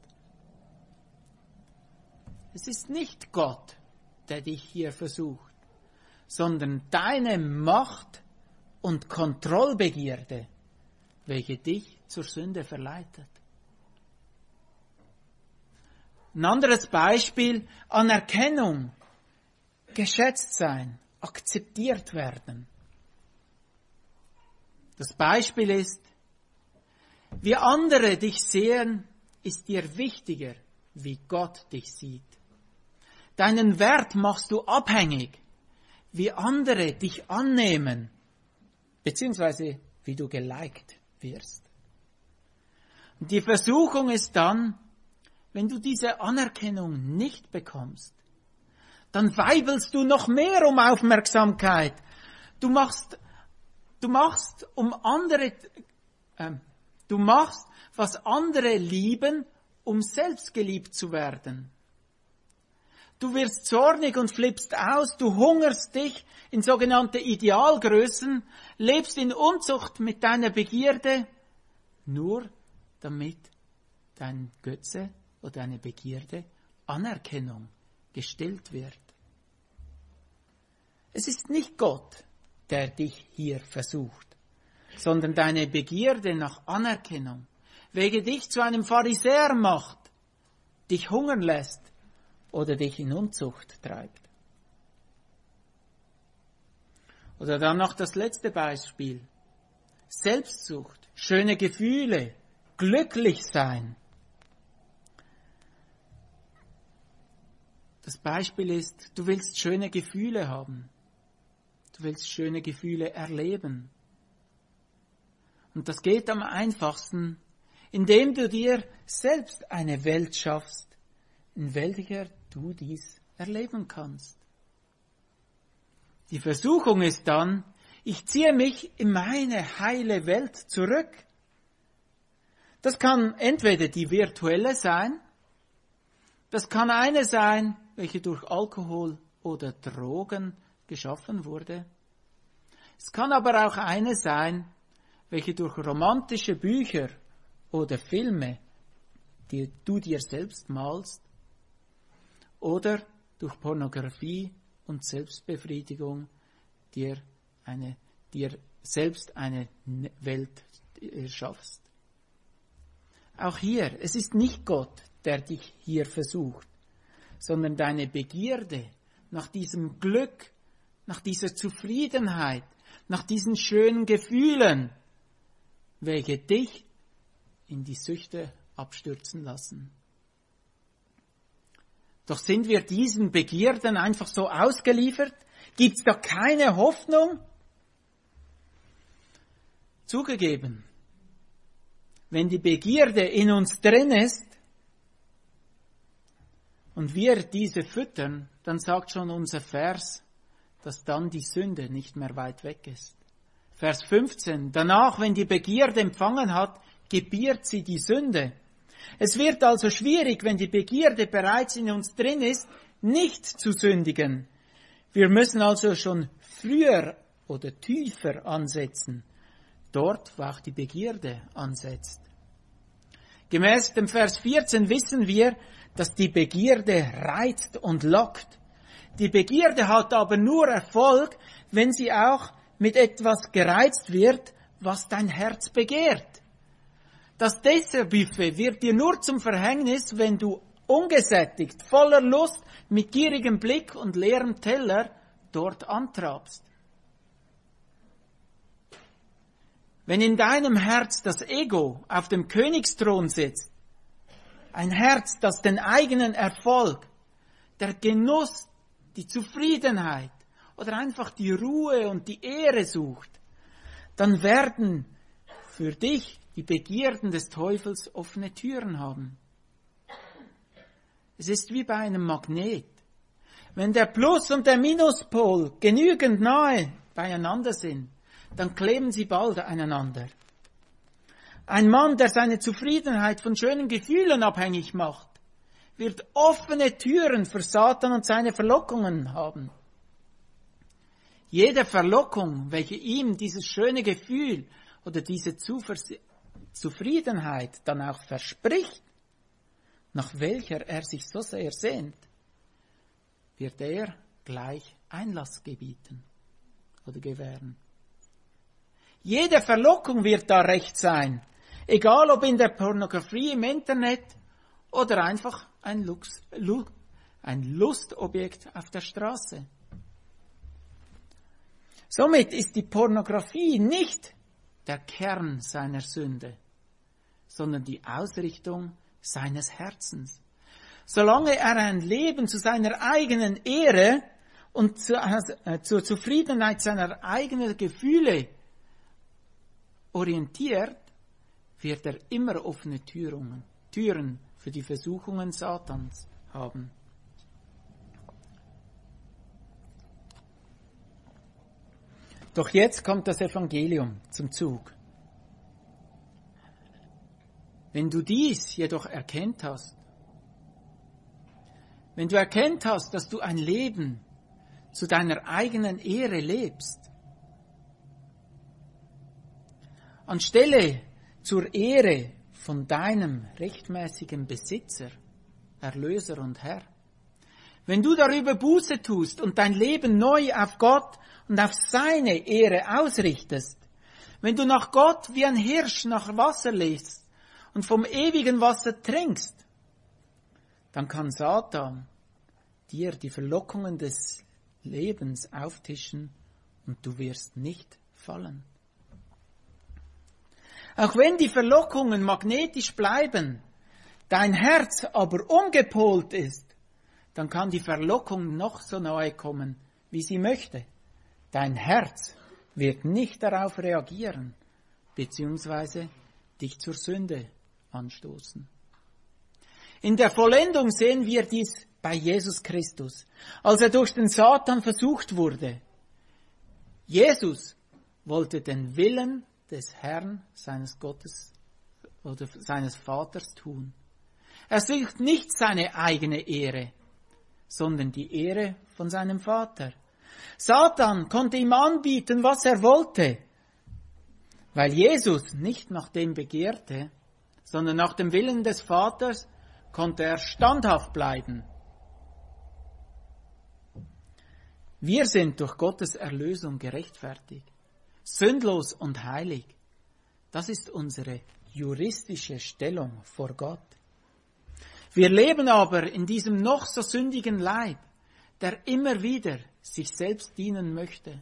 Es ist nicht Gott, der dich hier versucht, sondern deine Macht und Kontrollbegierde, welche dich zur Sünde verleitet. Ein anderes Beispiel, Anerkennung, geschätzt sein, akzeptiert werden. Das Beispiel ist, wie andere dich sehen, ist dir wichtiger, wie Gott dich sieht. Deinen Wert machst du abhängig, wie andere dich annehmen, beziehungsweise wie du geliked wirst. Und die Versuchung ist dann, wenn du diese Anerkennung nicht bekommst, dann weibelst du noch mehr um Aufmerksamkeit. Du machst, was andere lieben, um selbst geliebt zu werden. Du wirst zornig und flippst aus, du hungerst dich in sogenannte Idealgrößen, lebst in Unzucht mit deiner Begierde, nur damit dein Götze oder deine Begierde Anerkennung gestillt wird. Es ist nicht Gott, der dich hier versucht, sondern deine Begierde nach Anerkennung, welche dich zu einem Pharisäer macht, dich hungern lässt oder dich in Unzucht treibt. Oder dann noch das letzte Beispiel. Selbstsucht, schöne Gefühle, glücklich sein. Das Beispiel ist, du willst schöne Gefühle haben. Du willst schöne Gefühle erleben. Und das geht am einfachsten, indem du dir selbst eine Welt schaffst, in welcher du dies erleben kannst. Die Versuchung ist dann, ich ziehe mich in meine heile Welt zurück. Das kann entweder die virtuelle sein, das kann eine sein, welche durch Alkohol oder Drogen geschaffen wurde. Es kann aber auch eine sein, welche durch romantische Bücher oder Filme, die du dir selbst malst, oder durch Pornografie und Selbstbefriedigung dir selbst eine Welt erschaffst. Auch hier, es ist nicht Gott, der dich hier versucht, sondern deine Begierde nach diesem Glück, nach dieser Zufriedenheit, nach diesen schönen Gefühlen, welche dich in die Süchte abstürzen lassen. Doch sind wir diesen Begierden einfach so ausgeliefert? Gibt es da keine Hoffnung? Zugegeben, wenn die Begierde in uns drin ist und wir diese füttern, dann sagt schon unser Vers, dass dann die Sünde nicht mehr weit weg ist. Vers 15, danach, wenn die Begierde empfangen hat, gebiert sie die Sünde. Es wird also schwierig, wenn die Begierde bereits in uns drin ist, nicht zu sündigen. Wir müssen also schon früher oder tiefer ansetzen, dort, wo auch die Begierde ansetzt. Gemäß dem Vers 14 wissen wir, dass die Begierde reizt und lockt. Die Begierde hat aber nur Erfolg, wenn sie auch mit etwas gereizt wird, was dein Herz begehrt. Das Dessertbuffet wird dir nur zum Verhängnis, wenn du ungesättigt, voller Lust, mit gierigem Blick und leerem Teller dort antrabst. Wenn in deinem Herz das Ego auf dem Königsthron sitzt, ein Herz, das den eigenen Erfolg, der Genuss, die Zufriedenheit oder einfach die Ruhe und die Ehre sucht, dann werden für dich die Begierden des Teufels offene Türen haben. Es ist wie bei einem Magnet. Wenn der Plus- und der Minuspol genügend nahe beieinander sind, dann kleben sie bald aneinander. Ein Mann, der seine Zufriedenheit von schönen Gefühlen abhängig macht, wird offene Türen für Satan und seine Verlockungen haben. Jede Verlockung, welche ihm dieses schöne Gefühl oder diese Zufriedenheit dann auch verspricht, nach welcher er sich so sehr sehnt, wird er gleich Einlass gebieten oder gewähren. Jede Verlockung wird da recht sein, egal ob in der Pornografie im Internet oder einfach ein Lustobjekt auf der Straße. Somit ist die Pornografie nicht der Kern seiner Sünde, sondern die Ausrichtung seines Herzens. Solange er ein Leben zu seiner eigenen Ehre und zur Zufriedenheit seiner eigenen Gefühle orientiert, wird er immer offene Türen für die Versuchungen Satans haben. Doch jetzt kommt das Evangelium zum Zug. Wenn du dies jedoch erkannt hast, wenn du erkannt hast, dass du ein Leben zu deiner eigenen Ehre lebst, anstelle zur Ehre von deinem rechtmäßigen Besitzer, Erlöser und Herr, wenn du darüber Buße tust und dein Leben neu auf Gott und auf seine Ehre ausrichtest, wenn du nach Gott wie ein Hirsch nach Wasser lebst und vom ewigen Wasser trinkst, dann kann Satan dir die Verlockungen des Lebens auftischen und du wirst nicht fallen. Auch wenn die Verlockungen magnetisch bleiben, dein Herz aber umgepolt ist, dann kann die Verlockung noch so nahe kommen, wie sie möchte. Dein Herz wird nicht darauf reagieren, beziehungsweise dich zur Sünde anstoßen. In der Vollendung sehen wir dies bei Jesus Christus, als er durch den Satan versucht wurde. Jesus wollte den Willen des Herrn, seines Gottes oder seines Vaters tun. Er sucht nicht seine eigene Ehre, sondern die Ehre von seinem Vater. Satan konnte ihm anbieten, was er wollte, weil Jesus nicht nach dem begehrte, sondern nach dem Willen des Vaters, konnte er standhaft bleiben. Wir sind durch Gottes Erlösung gerechtfertigt, sündlos und heilig. Das ist unsere juristische Stellung vor Gott. Wir leben aber in diesem noch so sündigen Leib, der immer wieder sich selbst dienen möchte.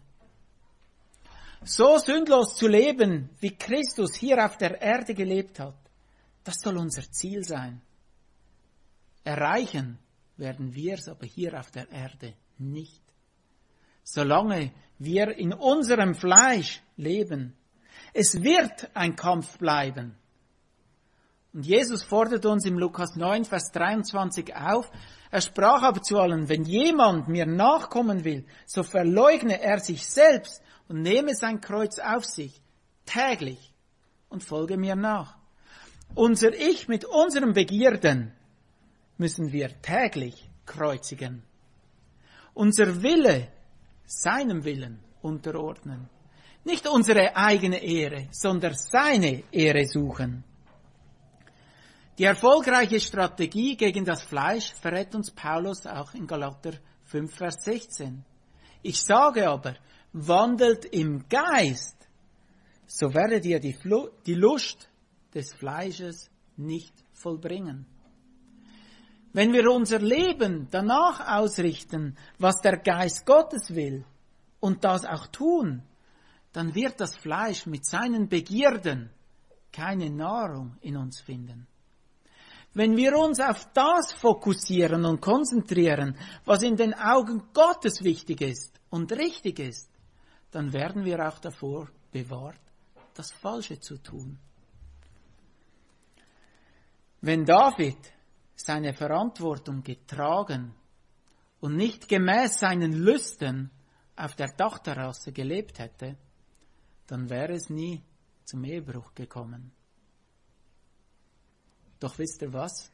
So sündlos zu leben, wie Christus hier auf der Erde gelebt hat, das soll unser Ziel sein. Erreichen werden wir es aber hier auf der Erde nicht. Solange wir in unserem Fleisch leben. Es wird ein Kampf bleiben. Und Jesus fordert uns im Lukas 9, Vers 23 auf, er sprach aber zu allen, wenn jemand mir nachkommen will, so verleugne er sich selbst und nehme sein Kreuz auf sich, täglich, und folge mir nach. Unser Ich mit unseren Begierden müssen wir täglich kreuzigen. Unser Wille seinem Willen unterordnen. Nicht unsere eigene Ehre, sondern seine Ehre suchen. Die erfolgreiche Strategie gegen das Fleisch verrät uns Paulus auch in Galater 5, Vers 16. Ich sage aber, wandelt im Geist, so werdet ihr die Lust des Fleisches nicht vollbringen. Wenn wir unser Leben danach ausrichten, was der Geist Gottes will, und das auch tun, dann wird das Fleisch mit seinen Begierden keine Nahrung in uns finden. Wenn wir uns auf das fokussieren und konzentrieren, was in den Augen Gottes wichtig ist und richtig ist, dann werden wir auch davor bewahrt, das Falsche zu tun. Wenn David seine Verantwortung getragen und nicht gemäß seinen Lüsten auf der Dachterrasse gelebt hätte, dann wäre es nie zum Ehebruch gekommen. Doch wisst ihr was?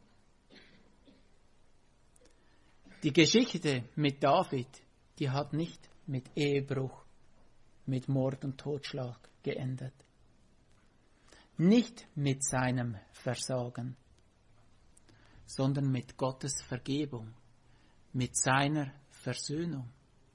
Die Geschichte mit David, die hat nicht mit Ehebruch, mit Mord und Totschlag geendet. Nicht mit seinem Versagen, sondern mit Gottes Vergebung, mit seiner Versöhnung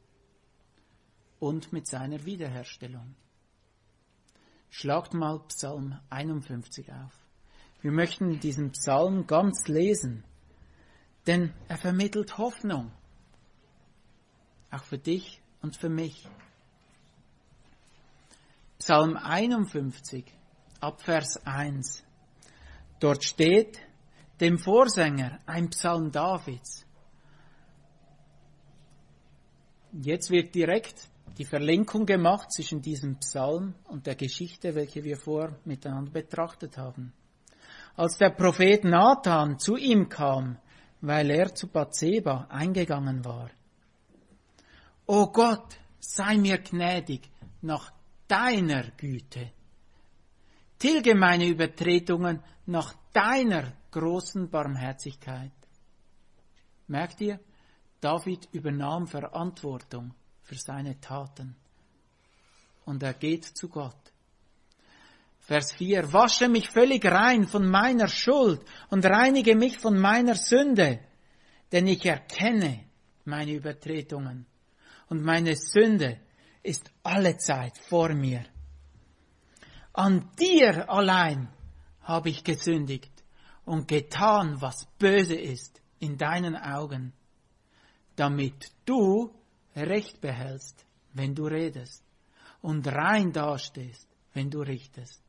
und mit seiner Wiederherstellung. Schlagt mal Psalm 51 auf. Wir möchten diesen Psalm ganz lesen, denn er vermittelt Hoffnung, auch für dich und für mich. Psalm 51, ab Vers 1. Dort steht, dem Vorsänger, ein Psalm Davids. Jetzt wird direkt die Verlinkung gemacht zwischen diesem Psalm und der Geschichte, welche wir vorher miteinander betrachtet haben. Als der Prophet Nathan zu ihm kam, weil er zu Bathseba eingegangen war. O Gott, sei mir gnädig nach deiner Güte. Tilge meine Übertretungen nach deiner großen Barmherzigkeit. Merkt ihr? David übernahm Verantwortung für seine Taten. Und er geht zu Gott. Vers 4. Wasche mich völlig rein von meiner Schuld und reinige mich von meiner Sünde, denn ich erkenne meine Übertretungen und meine Sünde ist allezeit vor mir. An dir allein habe ich gesündigt und getan, was böse ist in deinen Augen, damit du Recht behältst, wenn du redest, und rein dastehst, wenn du richtest.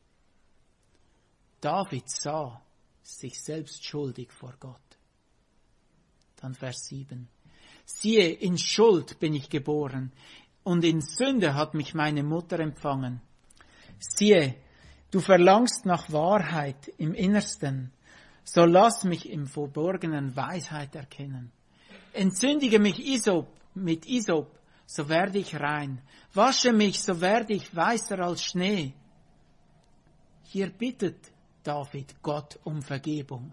David sah sich selbst schuldig vor Gott. Dann Vers 7. Siehe, in Schuld bin ich geboren, und in Sünde hat mich meine Mutter empfangen. Siehe, du verlangst nach Wahrheit im Innersten, so lass mich im Verborgenen Weisheit erkennen. Entzündige mich mit Isop, so werde ich rein. Wasche mich, so werde ich weißer als Schnee. Hier bittet David Gott um Vergebung.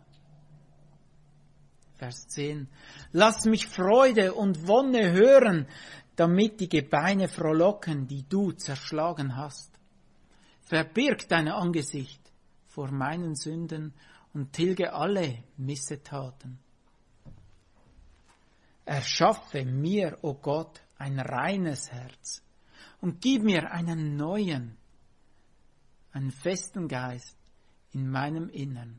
Vers 10. Lass mich Freude und Wonne hören, damit die Gebeine frohlocken, die du zerschlagen hast. Verbirg dein Angesicht vor meinen Sünden und tilge alle Missetaten. Erschaffe mir, o Gott, ein reines Herz und gib mir einen neuen, einen festen Geist in meinem Innern.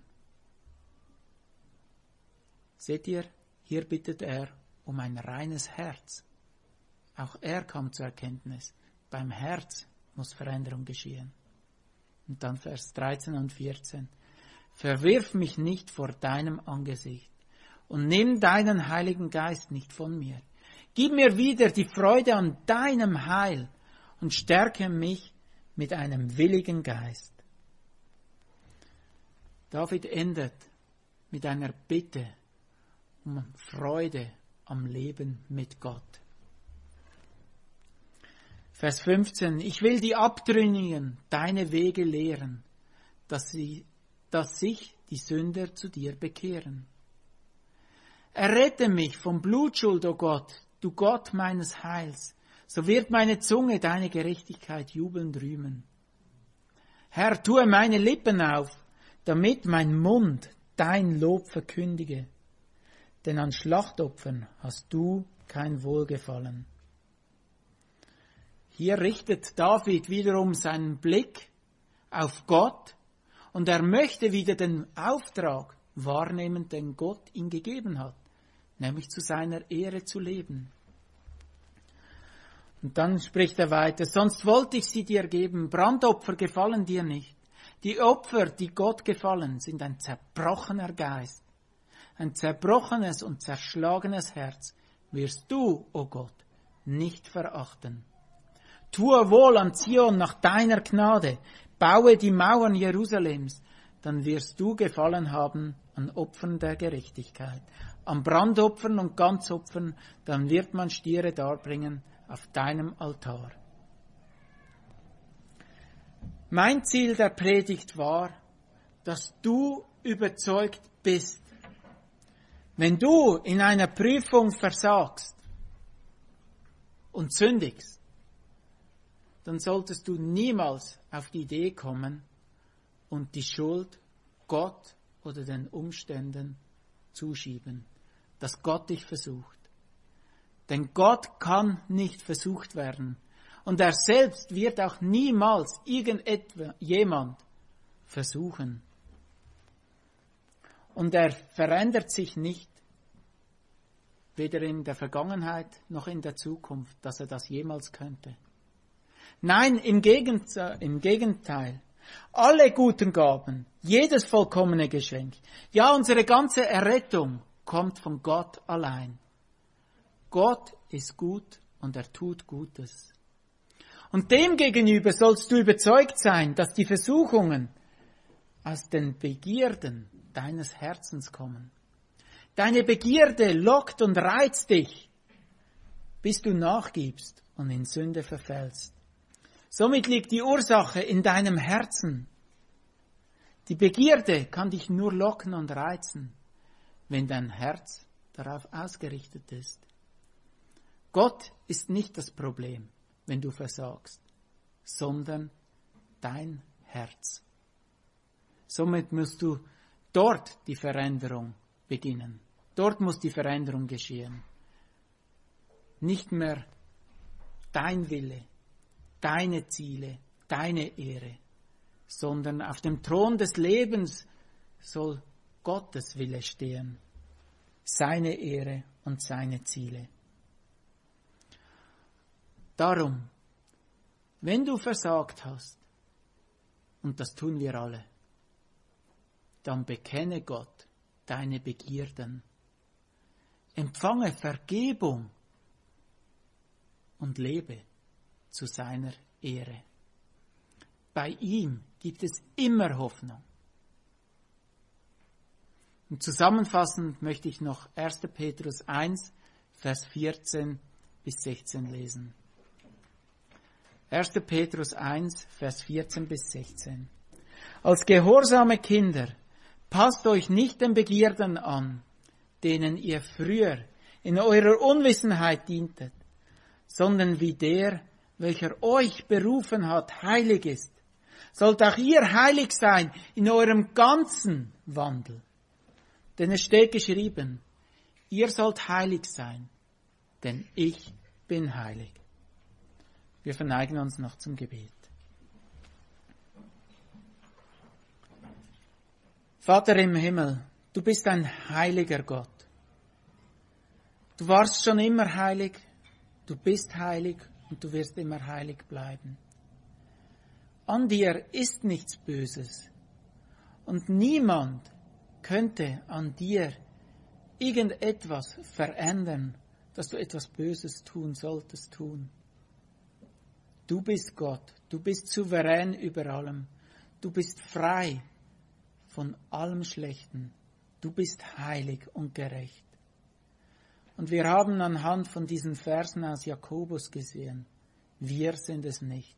Seht ihr, hier bittet er um ein reines Herz. Auch er kam zur Erkenntnis, beim Herz muss Veränderung geschehen. Und dann Vers 13 und 14. Verwirf mich nicht vor deinem Angesicht und nimm deinen Heiligen Geist nicht von mir. Gib mir wieder die Freude an deinem Heil und stärke mich mit einem willigen Geist. David endet mit einer Bitte um Freude am Leben mit Gott. Vers 15. Ich will die Abtrünnigen deine Wege lehren, dass sich die Sünder zu dir bekehren. Errette mich vom Blutschuld, o Gott, du Gott meines Heils, so wird meine Zunge deine Gerechtigkeit jubelnd rühmen. Herr, tue meine Lippen auf, damit mein Mund dein Lob verkündige, denn an Schlachtopfern hast du kein Wohlgefallen. Hier richtet David wiederum seinen Blick auf Gott und er möchte wieder den Auftrag wahrnehmen, den Gott ihm gegeben hat, nämlich zu seiner Ehre zu leben. Und dann spricht er weiter, sonst wollte ich sie dir geben, Brandopfer gefallen dir nicht. Die Opfer, die Gott gefallen, sind ein zerbrochener Geist, ein zerbrochenes und zerschlagenes Herz wirst du, o Gott, nicht verachten. Tue wohl an Zion nach deiner Gnade, baue die Mauern Jerusalems, dann wirst du Gefallen haben an Opfern der Gerechtigkeit, an Brandopfern und Ganzopfern, dann wird man Stiere darbringen auf deinem Altar. Mein Ziel der Predigt war, dass du überzeugt bist. Wenn du in einer Prüfung versagst und sündigst, dann solltest du niemals auf die Idee kommen und die Schuld Gott oder den Umständen zuschieben, dass Gott dich versucht. Denn Gott kann nicht versucht werden und er selbst wird auch niemals jemand versuchen. Und er verändert sich nicht, weder in der Vergangenheit noch in der Zukunft, dass er das jemals könnte. Nein, im Gegenteil. Alle guten Gaben, jedes vollkommene Geschenk, ja unsere ganze Errettung kommt von Gott allein. Gott ist gut und er tut Gutes. Und demgegenüber sollst du überzeugt sein, dass die Versuchungen aus den Begierden deines Herzens kommen. Deine Begierde lockt und reizt dich, bis du nachgibst und in Sünde verfällst. Somit liegt die Ursache in deinem Herzen. Die Begierde kann dich nur locken und reizen, wenn dein Herz darauf ausgerichtet ist. Gott ist nicht das Problem, wenn du versagst, sondern dein Herz. Somit musst du dort die Veränderung beginnen. Dort muss die Veränderung geschehen. Nicht mehr dein Wille, deine Ziele, deine Ehre, sondern auf dem Thron des Lebens soll Gottes Wille stehen, seine Ehre und seine Ziele. Darum, wenn du versagt hast, und das tun wir alle, dann bekenne Gott deine Begierden, empfange Vergebung und lebe zu seiner Ehre. Bei ihm gibt es immer Hoffnung. Und zusammenfassend möchte ich noch 1. Petrus 1, Vers 14 bis 16 lesen. 1. Petrus 1, Vers 14 bis 16. Als gehorsame Kinder, passt euch nicht den Begierden an, denen ihr früher in eurer Unwissenheit dientet, sondern wie der, welcher euch berufen hat, heilig ist, sollt auch ihr heilig sein in eurem ganzen Wandel. Denn es steht geschrieben, ihr sollt heilig sein, denn ich bin heilig. Wir verneigen uns noch zum Gebet. Vater im Himmel, du bist ein heiliger Gott. Du warst schon immer heilig, du bist heilig und du wirst immer heilig bleiben. An dir ist nichts Böses und niemand könnte an dir irgendetwas verändern, dass du etwas Böses tun solltest tun. Du bist Gott, du bist souverän über allem, du bist frei von allem Schlechten, du bist heilig und gerecht. Und wir haben anhand von diesen Versen aus Jakobus gesehen, wir sind es nicht.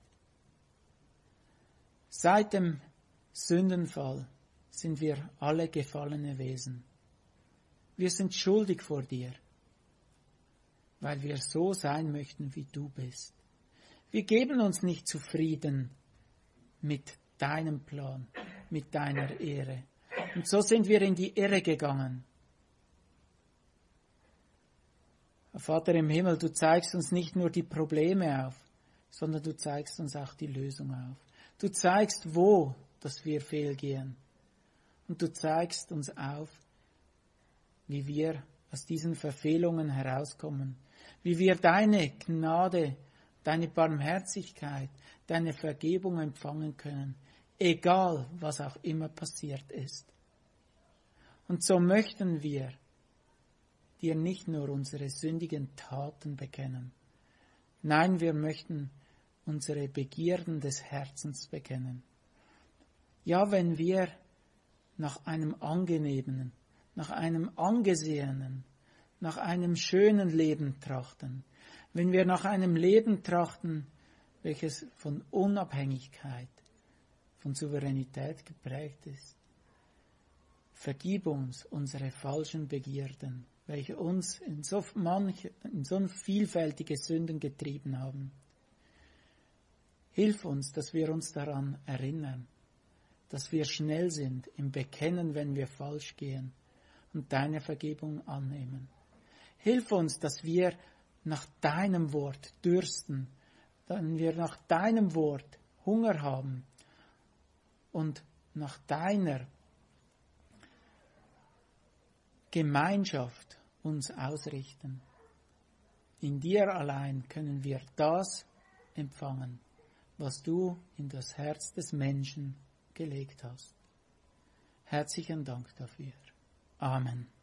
Seit dem Sündenfall sind wir alle gefallene Wesen. Wir sind schuldig vor dir, weil wir so sein möchten, wie du bist. Wir geben uns nicht zufrieden mit deinem Plan, mit deiner Ehre. Und so sind wir in die Irre gegangen. Vater im Himmel, du zeigst uns nicht nur die Probleme auf, sondern du zeigst uns auch die Lösung auf. Du zeigst, wo dass wir fehlgehen. Und du zeigst uns auf, wie wir aus diesen Verfehlungen herauskommen, wie wir deine Gnade, deine Barmherzigkeit, deine Vergebung empfangen können, egal was auch immer passiert ist. Und so möchten wir dir nicht nur unsere sündigen Taten bekennen, nein, wir möchten unsere Begierden des Herzens bekennen. Ja, wenn wir nach einem angenehmen, nach einem angesehenen, nach einem schönen Leben trachten, wenn wir nach einem Leben trachten, welches von Unabhängigkeit, von Souveränität geprägt ist, vergib uns unsere falschen Begierden, welche uns in so vielfältige Sünden getrieben haben. Hilf uns, dass wir uns daran erinnern, dass wir schnell sind im Bekennen, wenn wir falsch gehen und deine Vergebung annehmen. Hilf uns, dass wir nach deinem Wort dürsten, wenn wir nach deinem Wort Hunger haben und nach deiner Gemeinschaft uns ausrichten. In dir allein können wir das empfangen, was du in das Herz des Menschen gelegt hast. Herzlichen Dank dafür. Amen.